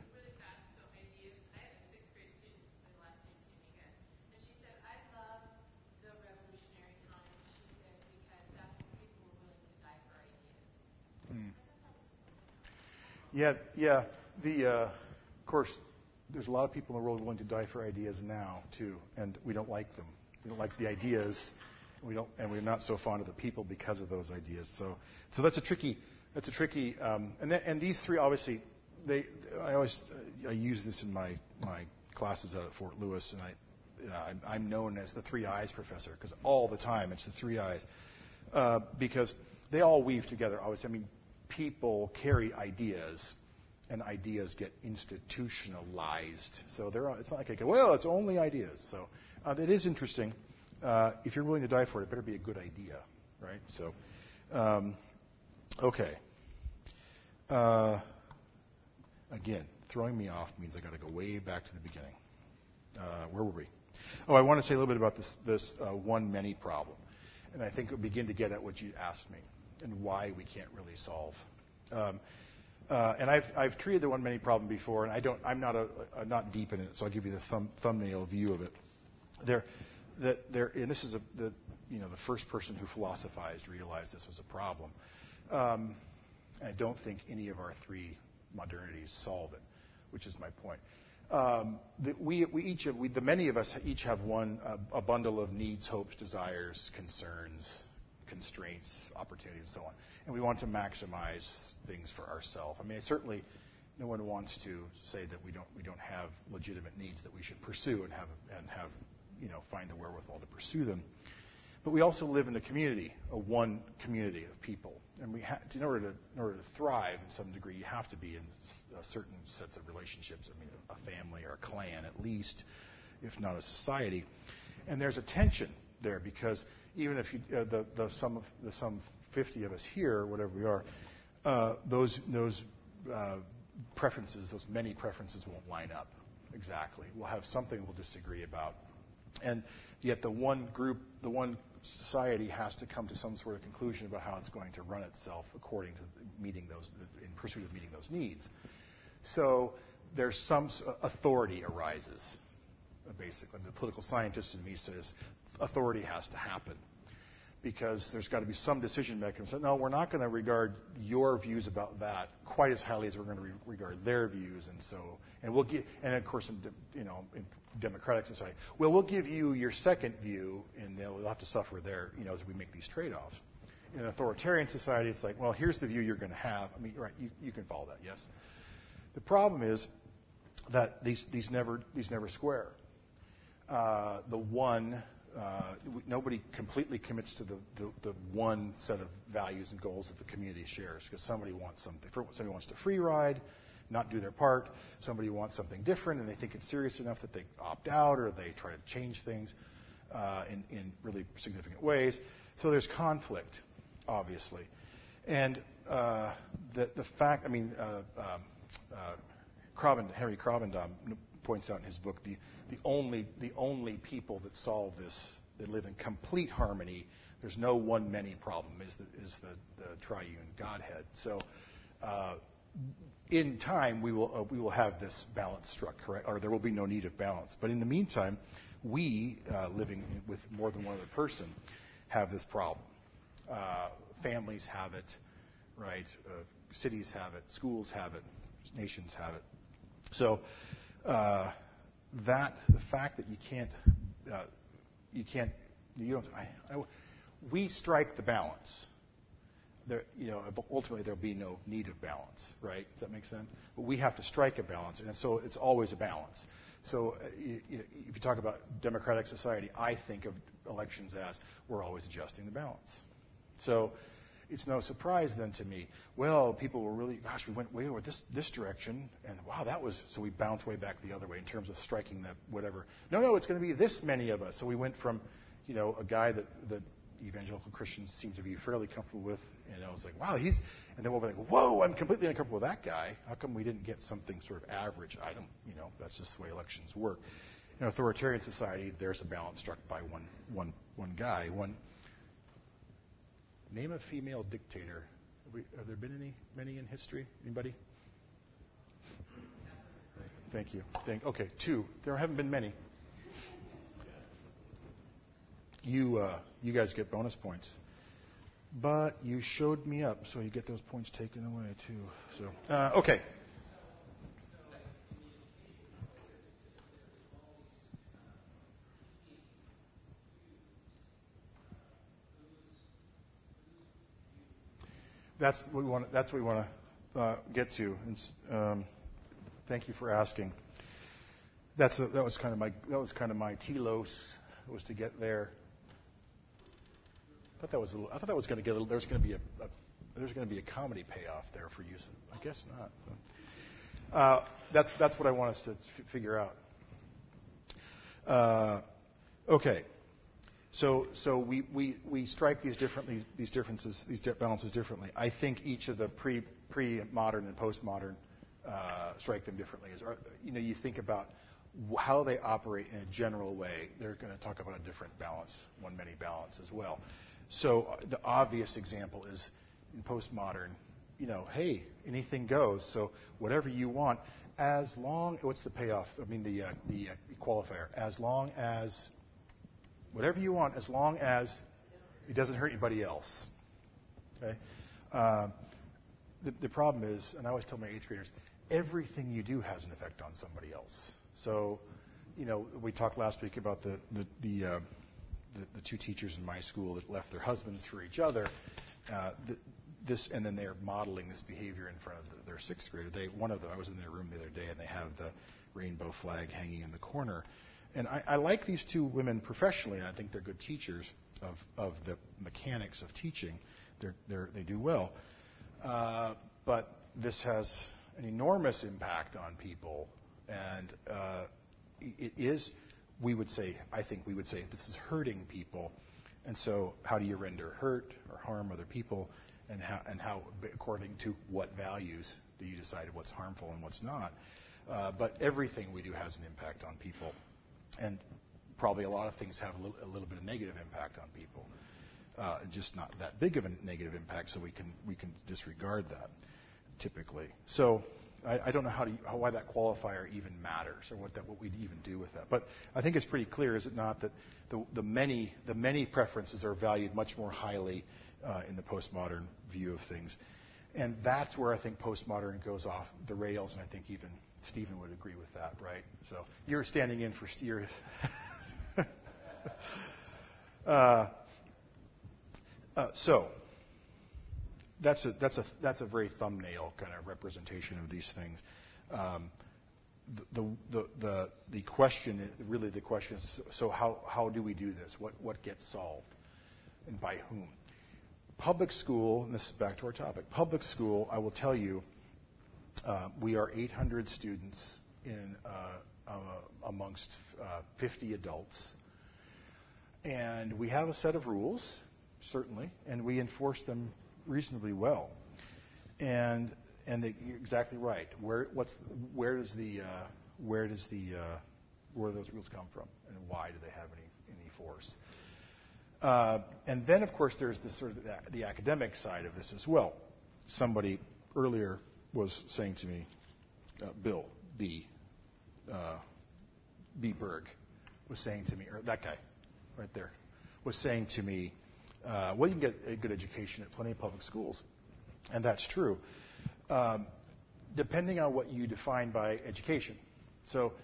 Yeah, yeah. The uh, of course, there's a lot of people in the world willing to die for ideas now too, and we don't like them. We don't like the ideas. We don't, and we're not so fond of the people because of those ideas. So, so that's a tricky. That's a tricky. Um, and th- and these three obviously, they. I always uh, I use this in my my classes out at Fort Lewis, and I. Uh, I'm, I'm known as the three eyes professor because all the time it's the three eyes, uh, because they all weave together. Always, I mean. People carry ideas, and ideas get institutionalized. So they're, it's not like I go, well, it's only ideas. So uh, it is interesting. Uh, if you're willing to die for it, it better be a good idea, right? So, um, okay. Uh, again, throwing me off means I got to go way back to the beginning. Uh, where were we? Oh, I want to say a little bit about this this uh, one-many problem, and I think it'll begin to get at what you asked me. And why we can't really solve. Um, uh, and I've I've treated the one many problem before, and I don't I'm not a, a not deep in it, so I'll give you the thumb, thumbnail view of it. There, that there, and this is a, the you know the first person who philosophized realized this was a problem. Um, I don't think any of our three modernities solve it, which is my point. Um, the, we we each have, we, the many of us each have one uh, a bundle of needs, hopes, desires, concerns. Constraints, opportunities, and so on. And we want to maximize things for ourselves. I mean, certainly, no one wants to say that we don't we don't have legitimate needs that we should pursue and have and have you know find the wherewithal to pursue them. But we also live in a community, a one community of people, and we ha- in order to in order to thrive in some degree, you have to be in uh, certain sets of relationships. I mean, a family or a clan at least, if not a society. And there's a tension there because even if you, uh, the, the sum of the sum fifty of us here, whatever we are, uh, those those uh, preferences, those many preferences won't line up exactly. We'll have something we'll disagree about. And yet the one group, the one society has to come to some sort of conclusion about how it's going to run itself according to meeting those, in pursuit of meeting those needs. So there's some authority arises, basically. The political scientist in me says authority has to happen because there's got to be some decision mechanism. So, no, we're not going to regard your views about that quite as highly as we're going to re- regard their views, and so, and we'll give, and of course, in de- you know, in democratic society, well, we'll give you your second view, and they'll have to suffer there, you know, as we make these trade-offs. In an authoritarian society, it's like, well, here's the view you're going to have. I mean, right? You, you can follow that, yes. The problem is that these these never these never square. Uh, the one. Uh, nobody completely commits to the, the, the one set of values and goals that the community shares because somebody wants something. Somebody wants to free ride, not do their part. Somebody wants something different and they think it's serious enough that they opt out or they try to change things uh, in, in really significant ways. So there's conflict, obviously. And uh, the, the fact, I mean, uh, um, uh, Kraven, Henry Kravendam points out in his book, the, the only the only people that solve this, that live in complete harmony, there's no one many problem, is the, is the, the triune Godhead. So uh, in time, we will uh, we will have this balance struck, correct? Or there will be no need of balance. But in the meantime, we, uh, living with more than one other person, have this problem. Uh, families have it, right? Uh, cities have it, schools have it, nations have it. So uh, that the fact that you can't uh, you can't you don't I, I, we strike the balance. There, you know, ultimately there'll be no need of balance, right? Does that make sense? But we have to strike a balance, and so it's always a balance. So uh, you, you, if you talk about democratic society, I think of elections as we're always adjusting the balance. So it's no surprise then to me, well, people were really, gosh, we went way over this, this direction, and wow, that was, so we bounce way back the other way in terms of striking the whatever. No, no, it's going to be this many of us. So we went from, you know, a guy that, that evangelical Christians seem to be fairly comfortable with, and I was like, wow, he's, and then we'll be like, whoa, I'm completely uncomfortable with that guy. How come we didn't get something sort of average? I don't, you know, that's just the way elections work. In an authoritarian society, there's a balance struck by one, one, one guy, one. Name a female dictator. Have, we, have there been any, many in history? Anybody? Thank you. Thank, okay, two. There haven't been many. You, uh, you guys get bonus points, but you showed me up, so you get those points taken away too. So, uh, okay. That's what we want. That's what we want to uh, get to. And, um, thank you for asking. That's a, that was kind of my that was kind of my telos was to get there. I thought that was a little, I thought that was going to get a little, there's going to be a, a there's going to be a comedy payoff there for you. I guess not. Uh, that's that's what I want us to f- figure out. Uh, okay. So, so we, we, we strike these different these, these differences these balances differently. I think each of the pre pre modern and postmodern uh, strike them differently. As, you know, you think about how they operate in a general way. They're going to talk about a different balance, one many balance as well. So uh, the obvious example is in postmodern. You know, hey, anything goes. So whatever you want, as long what's the payoff? I mean the uh, the uh, qualifier. As long as whatever you want, as long as it doesn't hurt anybody else. Okay. Uh, the, the problem is, and I always tell my eighth graders, everything you do has an effect on somebody else. So, you know, we talked last week about the the the, uh, the, the two teachers in my school that left their husbands for each other. Uh, the, this, and then they're modeling this behavior in front of the, their sixth grader. They, one of them, I was in their room the other day, and they have the rainbow flag hanging in the corner. And I, I like these two women professionally, and I think they're good teachers of, of the mechanics of teaching. They're, they're, they do well. Uh, but this has an enormous impact on people. And uh, it is, we would say, I think we would say, this is hurting people. And so how do you render hurt or harm other people? And how, and how according to what values Do you decide what's harmful and what's not? Uh, but everything we do has an impact on people. And probably a lot of things have a little, a little bit of negative impact on people. Uh, just not that big of a negative impact, so we can we can disregard that typically. So I, I don't know how to, how, why that qualifier even matters, or what that what we'd even do with that. But I think it's pretty clear, is it not, that the, the many the many preferences are valued much more highly uh, in the postmodern view of things, and that's where I think postmodern goes off the rails, and I think even Stephen would agree with that, right? So you're standing in for Stephen. uh, uh, so that's a that's a that's a very thumbnail kind of representation of these things. Um, the, the the the question, really, the question is: so how how do we do this? What what gets solved, and by whom? Public school, and this is back to our topic. Public school, I will tell you. Uh, we are eight hundred students in uh, uh, amongst uh, fifty adults, and we have a set of rules, certainly, and we enforce them reasonably well. And and they, you're exactly right. Where what's where does the uh, where does the uh, where do those rules come from, and why do they have any any force? Uh, and then, of course, there's this sort of the, the academic side of this as well. Somebody earlier was saying to me, uh, Bill B. Uh, B. Berg was saying to me, or that guy right there, was saying to me, uh, well, you can get a good education at plenty of public schools. And that's true, um, depending on what you define by education. So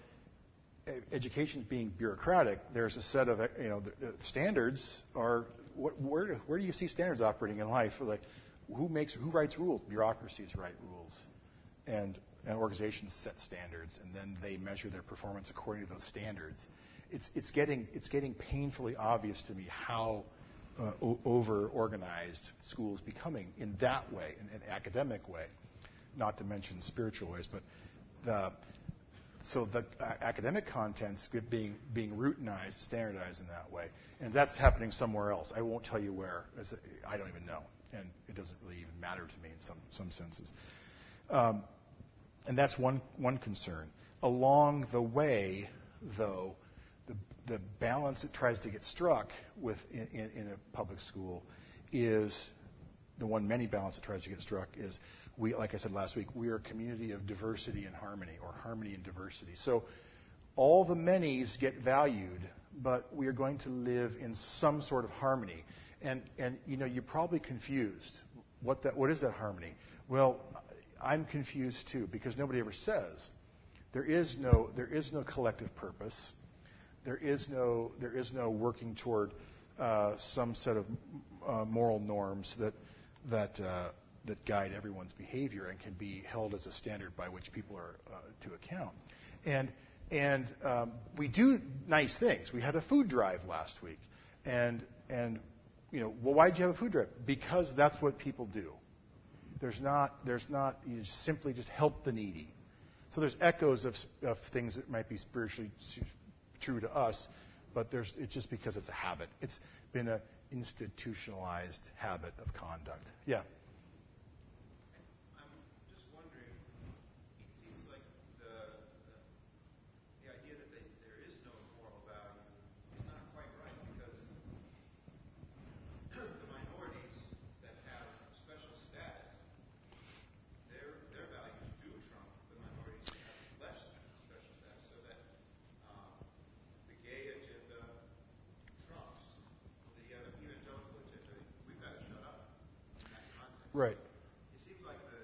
education being bureaucratic, there's a set of, you know, the, the standards are, what, where, where do you see standards operating in life? Like, Who makes, who writes rules? Bureaucracies write rules, and, and organizations set standards, and then they measure their performance according to those standards. It's it's getting it's getting painfully obvious to me how uh, o- over-organized schools becoming in that way, in an academic way, not to mention spiritual ways. But the so the uh, academic content's being being routinized, standardized in that way, and that's happening somewhere else. I won't tell you where. I don't even know. And it doesn't really even matter to me in some, some senses. Um, and that's one, one concern. Along the way, though, the, the balance that tries to get struck with in, in, in a public school is, the one many balance that tries to get struck is, we, like I said last week, we are a community of diversity and harmony, or harmony and diversity. So all the manys get valued, but we are going to live in some sort of harmony. And, and you know, you're probably confused. What that, what is that harmony? Well, I'm confused too, because nobody ever says. There is no, there is no collective purpose. There is no, there is no working toward uh, some set of uh, moral norms that that uh, that guide everyone's behavior and can be held as a standard by which people are uh, to account. And and um, we do nice things. We had a food drive last week, and and. You know, well, why did you have a food drive? Because that's what people do. There's not, there's not, you simply just help the needy. So there's echoes of, of things that might be spiritually true to us, but there's, it's just because it's a habit. It's been an institutionalized habit of conduct. Yeah. Right. It seems like the,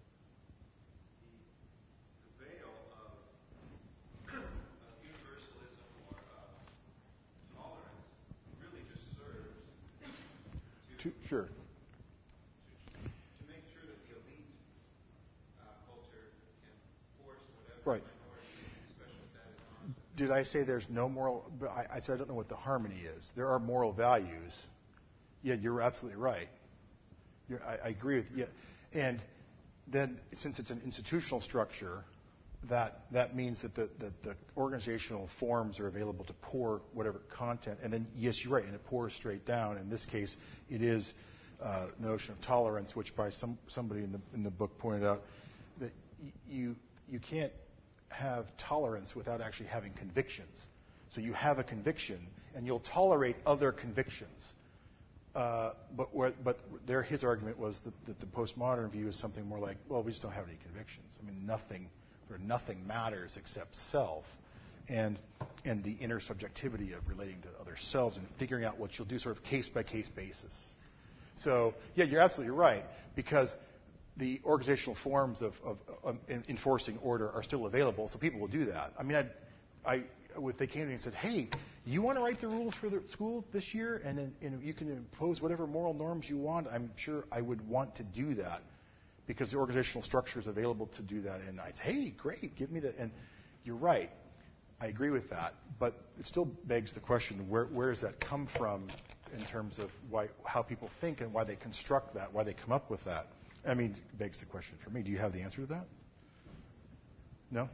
the, the veil of, of universalism or of tolerance really just serves to, to sure. to, to make sure that the elite uh, culture can force whatever Right. minority special status on. Did I say there's no moral? But I, I said I don't know what the harmony is. There are moral values. Yeah, you're absolutely right. You're, I, I agree with you. And then, since it's an institutional structure, that that means that the, the, the organizational forms are available to pour whatever content. And then, yes, you're right, and it pours straight down. In this case, it is uh, the notion of tolerance, which by some somebody in the in the book pointed out, you you can't have tolerance without actually having convictions. So you have a conviction, and you'll tolerate other convictions. Uh, but where, but there, his argument was that, that the postmodern view is something more like, well, we just don't have any convictions. I mean, nothing, or nothing matters except self, and and the inner subjectivity of relating to other selves and figuring out what you'll do, sort of case by case basis. So yeah, you're absolutely right, because the organizational forms of, of, of enforcing order are still available, so people will do that. I mean, I, I if they came to me and said, hey, you want to write the rules for the school this year, and, then, and you can impose whatever moral norms you want, I'm sure I would want to do that, because the organizational structure is available to do that. And I say, hey, great, give me that. And you're right, I agree with that, but it still begs the question, where, where does that come from in terms of why, how people think and why they construct that, why they come up with that? I mean, it begs the question for me. Do you have the answer to that? No?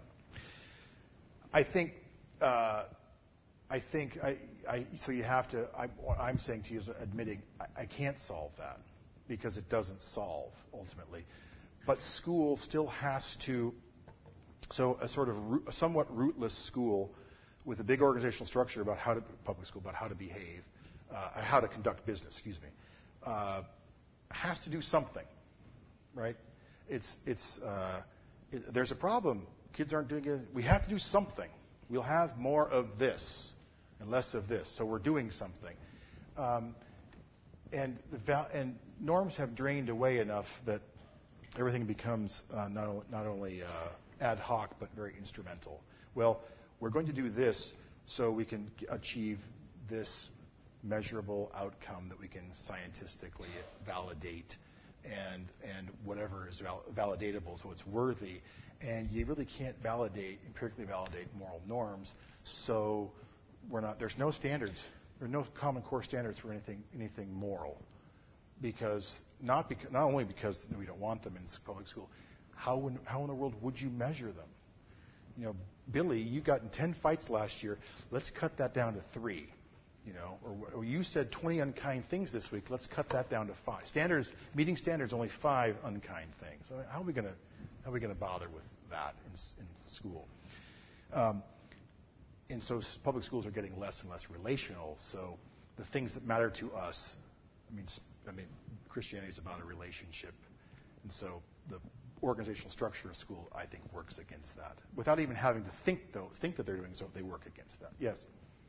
I think, uh, I think, I, I, so you have to, I, what I'm saying to you is admitting I, I can't solve that, because it doesn't solve ultimately. But school still has to, so a sort of root, a somewhat rootless school with a big organizational structure about how to, public school, about how to behave, uh, how to conduct business, excuse me, uh, has to do something. Right? It's, it's, uh, it, there's a problem. Kids aren't doing it. We have to do something. We'll have more of this and less of this. So we're doing something. Um, and, the val- and norms have drained away enough that everything becomes uh, not, o- not only uh, ad hoc, but very instrumental. Well, we're going to do this so we can g- achieve this measurable outcome that we can scientifically validate. And and whatever is val- validatable, so it's worthy, and you really can't validate empirically validate moral norms. So we're not. There's no standards. There are no common core standards for anything anything moral, because not because not only because we don't want them in public school. How in, how in the world would you measure them? You know, Billy, you got in ten fights last year. Let's cut that down to three. You know, or, or you said twenty unkind things this week. Let's cut that down to five. Standards, meeting standards, only five unkind things. So how are we going to how are we going to bother with that in, in school? Um, and so public schools are getting less and less relational. So the things that matter to us, I mean, I mean, Christianity is about a relationship, and so the organizational structure of school, I think, works against that. Without even having to think those, think that they're doing so, they work against that. Yes.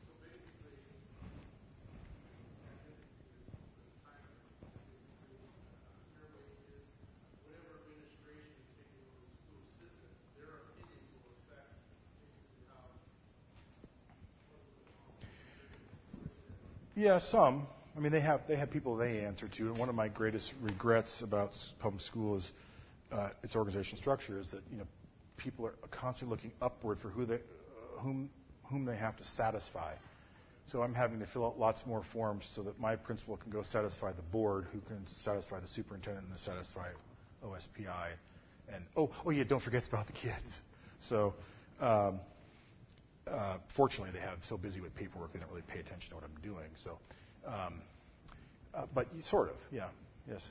Yeah, some. I mean, they have they have people they answer to. And one of my greatest regrets about public school is uh, its organizational structure is that you know people are constantly looking upward for who they uh, whom whom they have to satisfy. So I'm having to fill out lots more forms so that my principal can go satisfy the board, who can satisfy the superintendent, and satisfy O S P I. And oh, oh yeah, don't forget about the kids. So. Um, Uh, fortunately, they have so busy with paperwork they don't really pay attention to what I'm doing. So, um, uh, but you, sort of, yeah, yes.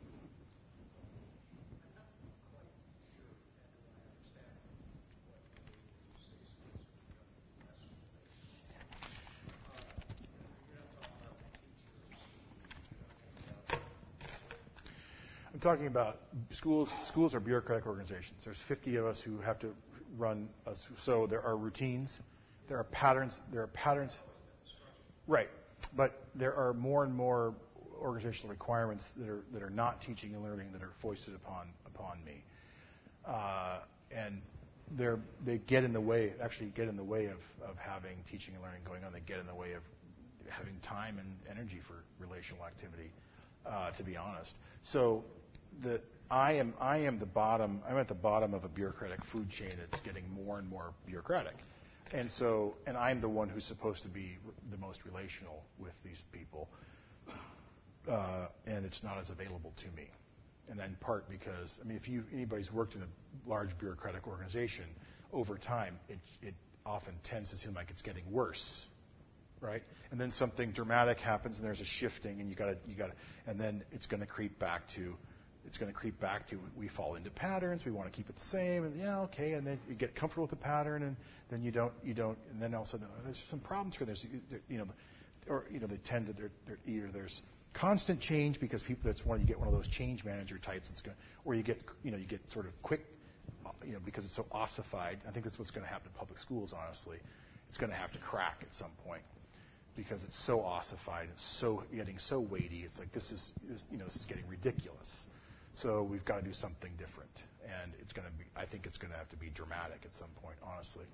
I'm talking about schools. Schools are bureaucratic organizations. There's fifty of us who have to run us. So there are routines, there are patterns, there are patterns. Right, but there are more and more organizational requirements that are that are not teaching and learning that are foisted upon upon me, uh, and they're they get in the way. Actually, get in the way of of having teaching and learning going on. They get in the way of having time and energy for relational activity. Uh, to be honest, so the I am I am the bottom. I'm at the bottom of a bureaucratic food chain that's getting more and more bureaucratic. And so, and I'm the one who's supposed to be the most relational with these people, uh, and it's not as available to me. And in part because, I mean, if you anybody's worked in a large bureaucratic organization, over time, it, it often tends to seem like it's getting worse, right? And then something dramatic happens, and there's a shifting, and you got to, you got to, and then it's going to creep back to it's going to creep back to we fall into patterns. We want to keep it the same, and yeah, okay, and then you get comfortable with the pattern, and then you don't, you don't, and then all of a sudden oh, there's some problems here. There's, you know, or you know, they tend to they're, they're either there's constant change because people that's one you get one of those change manager types that's going, or you get you know you get sort of quick, you know, because it's so ossified. I think that's what's going to happen to public schools. Honestly, it's going to have to crack at some point. Because it's so ossified, it's so getting so weighty. It's like this is, this, you know, this is getting ridiculous. So we've got to do something different, and it's going to be. I think it's going to have to be dramatic at some point, honestly.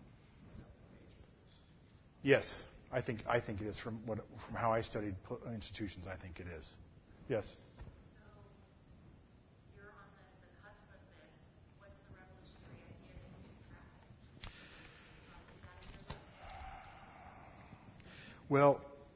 Yes, I think I think it is. From what from how I studied institutions, I think it is. Yes. So you're on the, the cusp of this. What's the revolutionary idea that you track? Um, is that in your book? Well,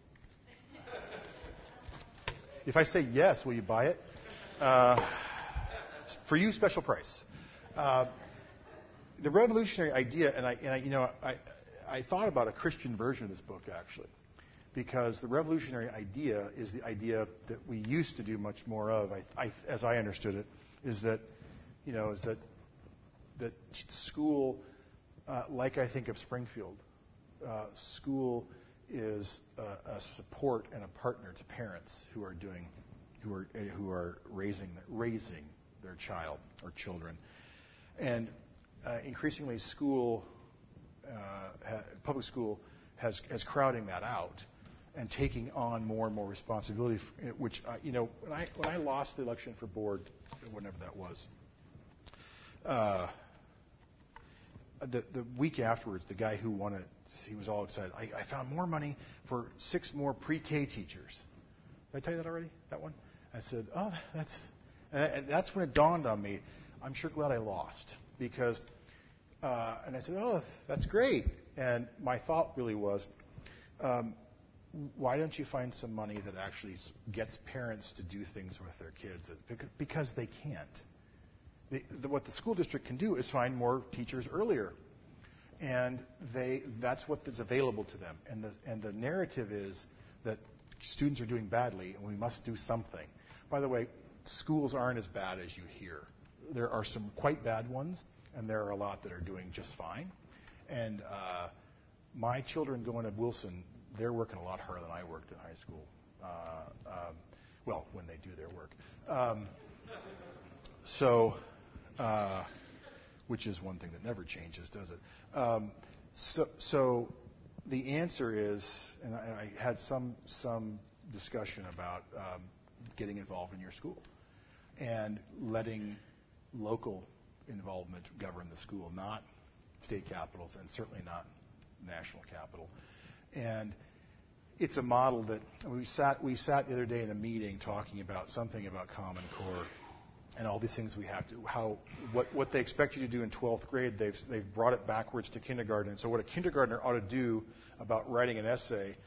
if I say yes, will you buy it? Uh, for you, special price. Uh, the revolutionary idea, and I, and I, you know, I, I thought about a Christian version of this book actually, because the revolutionary idea is the idea that we used to do much more of, I, I, as I understood it, is that, you know, is that that school, uh, like I think of Springfield, uh, school is a, a support and a partner to parents who are doing, who are uh, who are raising raising their child or children, and uh, increasingly school, uh, ha, public school has has crowding that out and taking on more and more responsibility. For, which uh, you know, when I when I lost the election for board, whenever that was. Uh, the the week afterwards, the guy who won it, he was all excited. I, I found more money for six more pre-K teachers. Did I tell you that already? That one? I said, oh, that's, and that's when it dawned on me. I'm sure glad I lost because, uh, and I said, oh, that's great. And my thought really was, um, why don't you find some money that actually gets parents to do things with their kids? Because they can't. The, the, what the school district can do is find more teachers earlier. And they, that's what is available to them. And the, and the narrative is that students are doing badly and we must do something. By the way, schools aren't as bad as you hear. There are some quite bad ones, and there are a lot that are doing just fine. And uh, my children going to Wilson, they're working a lot harder than I worked in high school. Uh, um, well, when they do their work. Um, so... Uh, which is one thing that never changes, does it? Um, so, so the answer is, and I, I had some some discussion about um, getting involved in your school and letting local involvement govern the school, not state capitals, and certainly not national capital. And it's a model that we sat we sat the other day in a meeting talking about something about Common Core. And all these things we have to, how, what, what they expect you to do in twelfth grade, they've, they've brought it backwards to kindergarten. And so what a kindergartner ought to do about writing an essay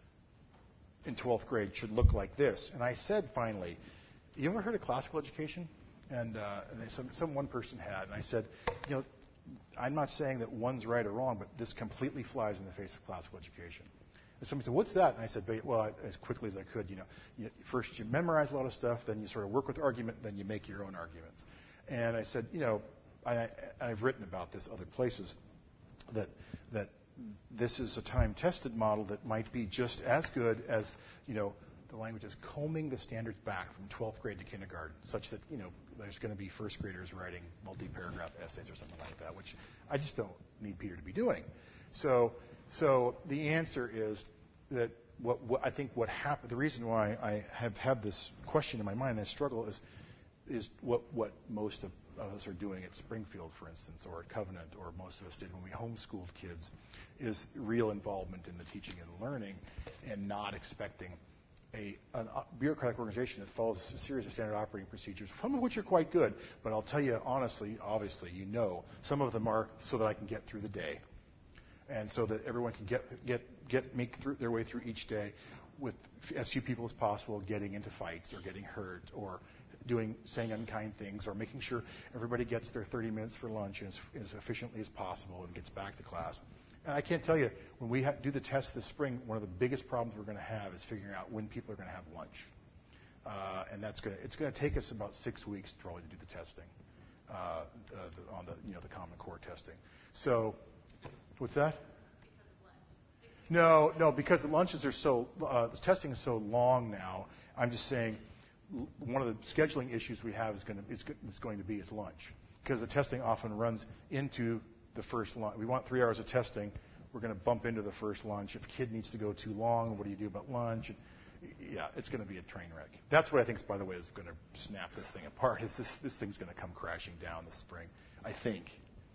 in twelfth grade should look like this. And I said finally, you ever heard of classical education? And, uh, and they, some, some one person had. And I said, you know, I'm not saying that one's right or wrong, but this completely flies in the face of classical education. And somebody said, what's that? And I said, well, as quickly as I could, you know, you, first you memorize a lot of stuff, then you sort of work with argument, then you make your own arguments. And I said, you know, I, I've written about this other places, that that this is a time-tested model that might be just as good as, you know, the language is combing the standards back from twelfth grade to kindergarten, such that, you know, there's going to be first graders writing multi-paragraph essays or something like that, which I just don't need Peter to be doing. So, so the answer is that what, what I think what happened, the reason why I have had this question in my mind and I struggle is, is what, what most of, of us are doing at Springfield, for instance, or at Covenant, or most of us did when we homeschooled kids, is real involvement in the teaching and learning and not expecting a, a bureaucratic organization that follows a series of standard operating procedures, some of which are quite good, but I'll tell you honestly, obviously, you know, some of them are so that I can get through the day. And so that everyone can get get get make through their way through each day with as few people as possible getting into fights or getting hurt or doing saying unkind things or making sure everybody gets their thirty minutes for lunch as, as efficiently as possible and gets back to class. And I can't tell you, when we ha- do the test this spring, one of the biggest problems we're going to have is figuring out when people are going to have lunch. uh, and that's going to it's going to take us about six weeks probably to do the testing uh, uh, the, on the you know the Common Core testing. So, what's that? No, no, because the lunches are so uh, the testing is so long now. I'm just saying one of the scheduling issues we have is going to is, is going to be is lunch, because the testing often runs into the first lunch. We want three hours of testing. We're going to bump into the first lunch. If a kid needs to go too long, what do you do about lunch? And, yeah, it's going to be a train wreck. That's what I think, by the way, is going to snap this thing apart. Is this this thing's going to come crashing down this spring? I think.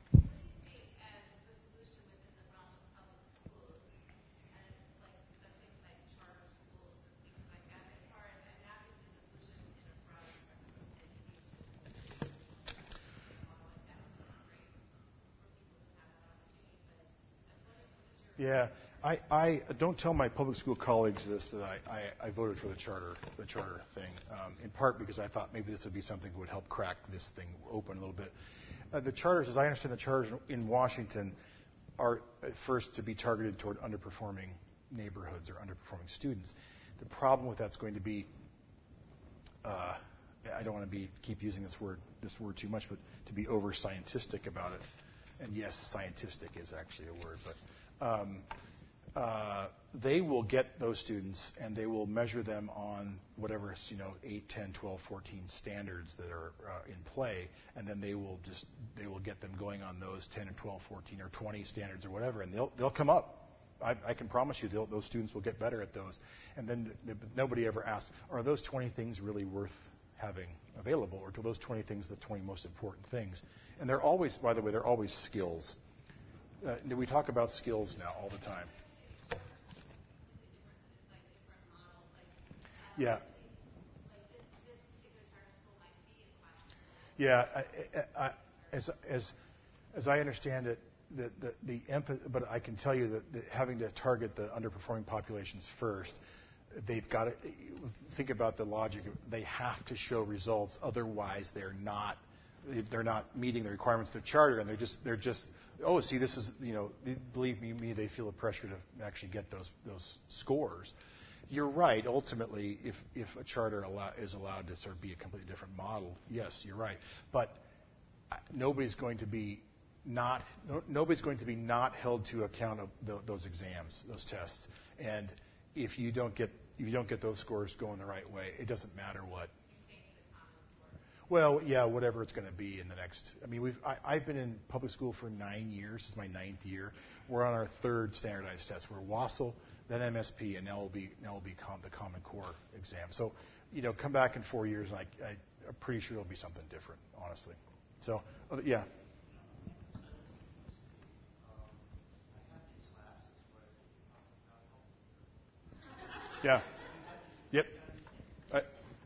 Yeah, I, I don't tell my public school colleagues this that I, I, I voted for the charter the charter thing, um, in part because I thought maybe this would be something that would help crack this thing open a little bit. Uh, the charters, as I understand the charters in Washington, are at first to be targeted toward underperforming neighborhoods or underperforming students. The problem with that's going to be, uh, I don't want to be keep using this word this word too much, but to be over scientistic about it. And yes, scientistic is actually a word, but. Um, uh, they will get those students and they will measure them on whatever, you know, eight, ten, twelve, fourteen standards that are uh, in play, and then they will just they will get them going on those ten or twelve, fourteen or twenty standards or whatever, and they'll they'll come up. I, I can promise you those students will get better at those. And then the, the, nobody ever asks, are those twenty things really worth having available, or do those twenty things the twenty most important things? And they're always, by the way, they're always skills. Uh, we talk about skills now all the time. Yeah. Yeah. I, I, I, as as as I understand it, the the, the emph- but I can tell you that, that having to target the underperforming populations first, they've got to think about the logic. They have to show results, otherwise they're not. They're not meeting the requirements of the charter, and they're just they're just oh see this is you know believe me me they feel the pressure to actually get those those scores. You're right. Ultimately, if if a charter allow, is allowed to sort of be a completely different model, yes, you're right. But nobody's going to be not no, nobody's going to be not held to account of the, those exams, those tests. And if you don't get if you don't get those scores going the right way, it doesn't matter what. Well, yeah, whatever it's going to be in the next. I mean, we've I, I've been in public school for nine years. This is my ninth year. We're on our third standardized test. We're WASL, then M S P, and now will be now will be com, the Common Core exam. So, you know, come back in four years, and I, I, I'm pretty sure it'll be something different, honestly. So, uh, yeah. Yeah. Yep. I,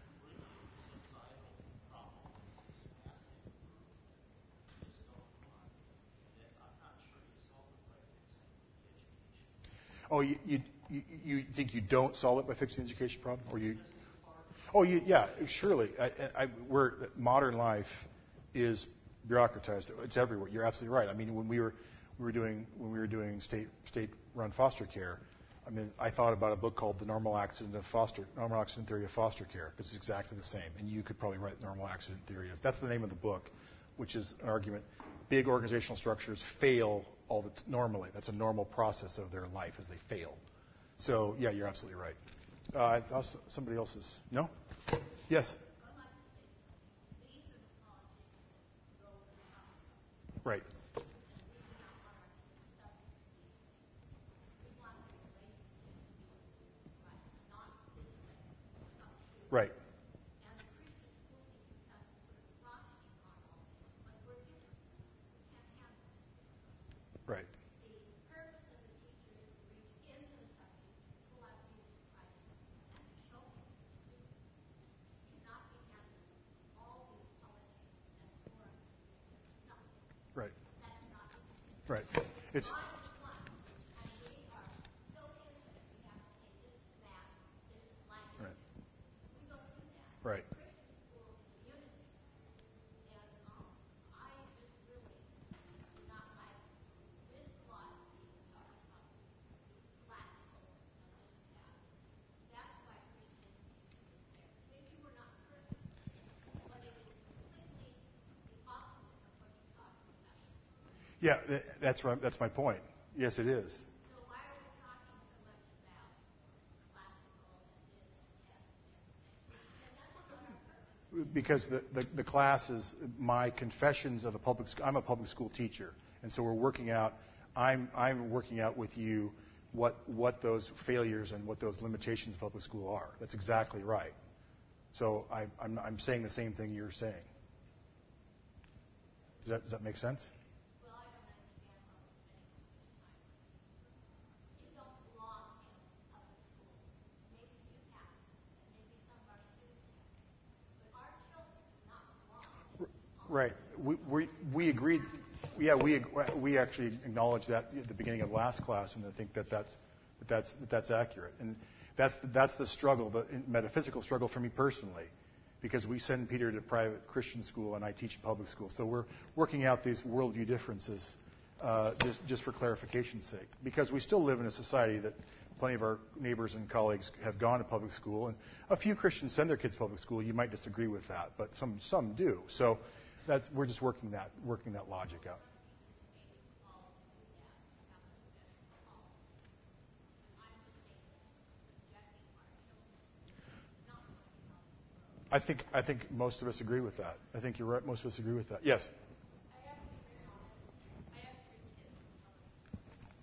Oh, you, you you you think you don't solve it by fixing the education problem, or you? Oh, you, yeah, surely. I, I, we're, modern life is bureaucratized. It's everywhere. You're absolutely right. I mean, when we were we were doing when we were doing state state-run foster care, I mean, I thought about a book called The Normal Accident of Foster Normal Accident Theory of Foster Care, because it's exactly the same. And you could probably write Normal Accident Theory of. That's the name of the book, which is an argument. Big organizational structures fail all the t- normally. That's a normal process of their life as they fail. So yeah, you're absolutely right. Uh, I thought somebody else's. No? Yes. Right. Right. Right. Right. Right. It's right. Right. Yeah, th- that's right. That's my point. Yes, it is. So why are we talking so much about classical and this and test and everything? And that's not our purpose. Because the, the, the class is my confessions of a public school. I'm a public school teacher, and so we're working out. I'm I'm working out with you what what those failures and what those limitations of public school are. That's exactly right. So I, I'm I'm saying the same thing you're saying. Does that does that make sense? Well, I don't understand how it's finished. You don't belong in public school. Maybe you have, and maybe some of our students have. But our children do not belong in this. Right. We we we agreed. Yeah, we we actually acknowledged that at the beginning of last class, and I think that that's that that's that that's accurate. And that's the, that's the struggle, the metaphysical struggle for me personally, because we send Peter to private Christian school and I teach public school. So we're working out these worldview differences uh, just just for clarification's sake, because we still live in a society that plenty of our neighbors and colleagues have gone to public school, and a few Christians send their kids to public school. You might disagree with that, but some some do. So that's we're just working that working that logic out. I think I think most of us agree with that. I think you're right. Most of us agree with that. Yes. I have to be very honest. I have three kids in public school.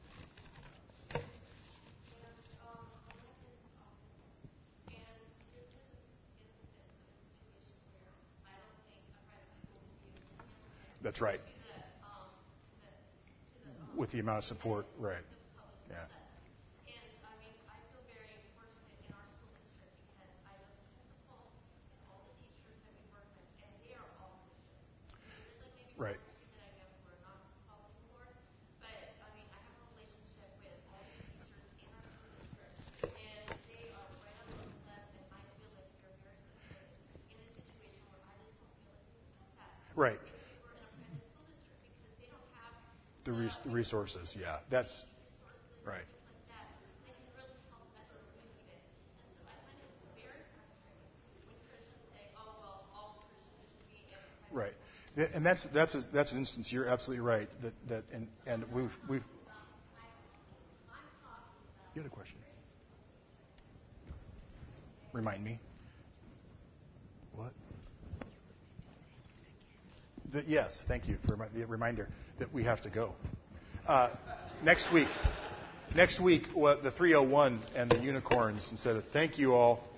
And um, one of them is autistic. And this is a, is a bit of a situation where I don't think a private school would be able to handle him. That's right. To the, um, to the, to the, um, With the amount of support, right? the public school Yeah. setting. And I mean, I feel very fortunate in our school district because I know the principals and all the teachers that we work with, and they are all Christian. There's like maybe one Right. or two that I know who are not following the Lord, but I mean, I have a relationship with all the teachers in our school district, and they are right on board with us, and I feel like they're very supportive in a situation where I just don't feel like we would get that. Right. If we were in a private school district, because they don't have The, res- the resources. Yeah. That's resources right. and things like that that can really help us when we need it. And so I find it very frustrating when Christians say, "Oh well, all Christians should be in private Right. schools." Th- And that's that's a, that's an instance. You're absolutely right. That that and and we've we've. You had a question. Remind me. What? The, yes, thank you for the reminder that we have to go. Uh, next week, next week, well, the three oh one and the unicorns instead of thank you all.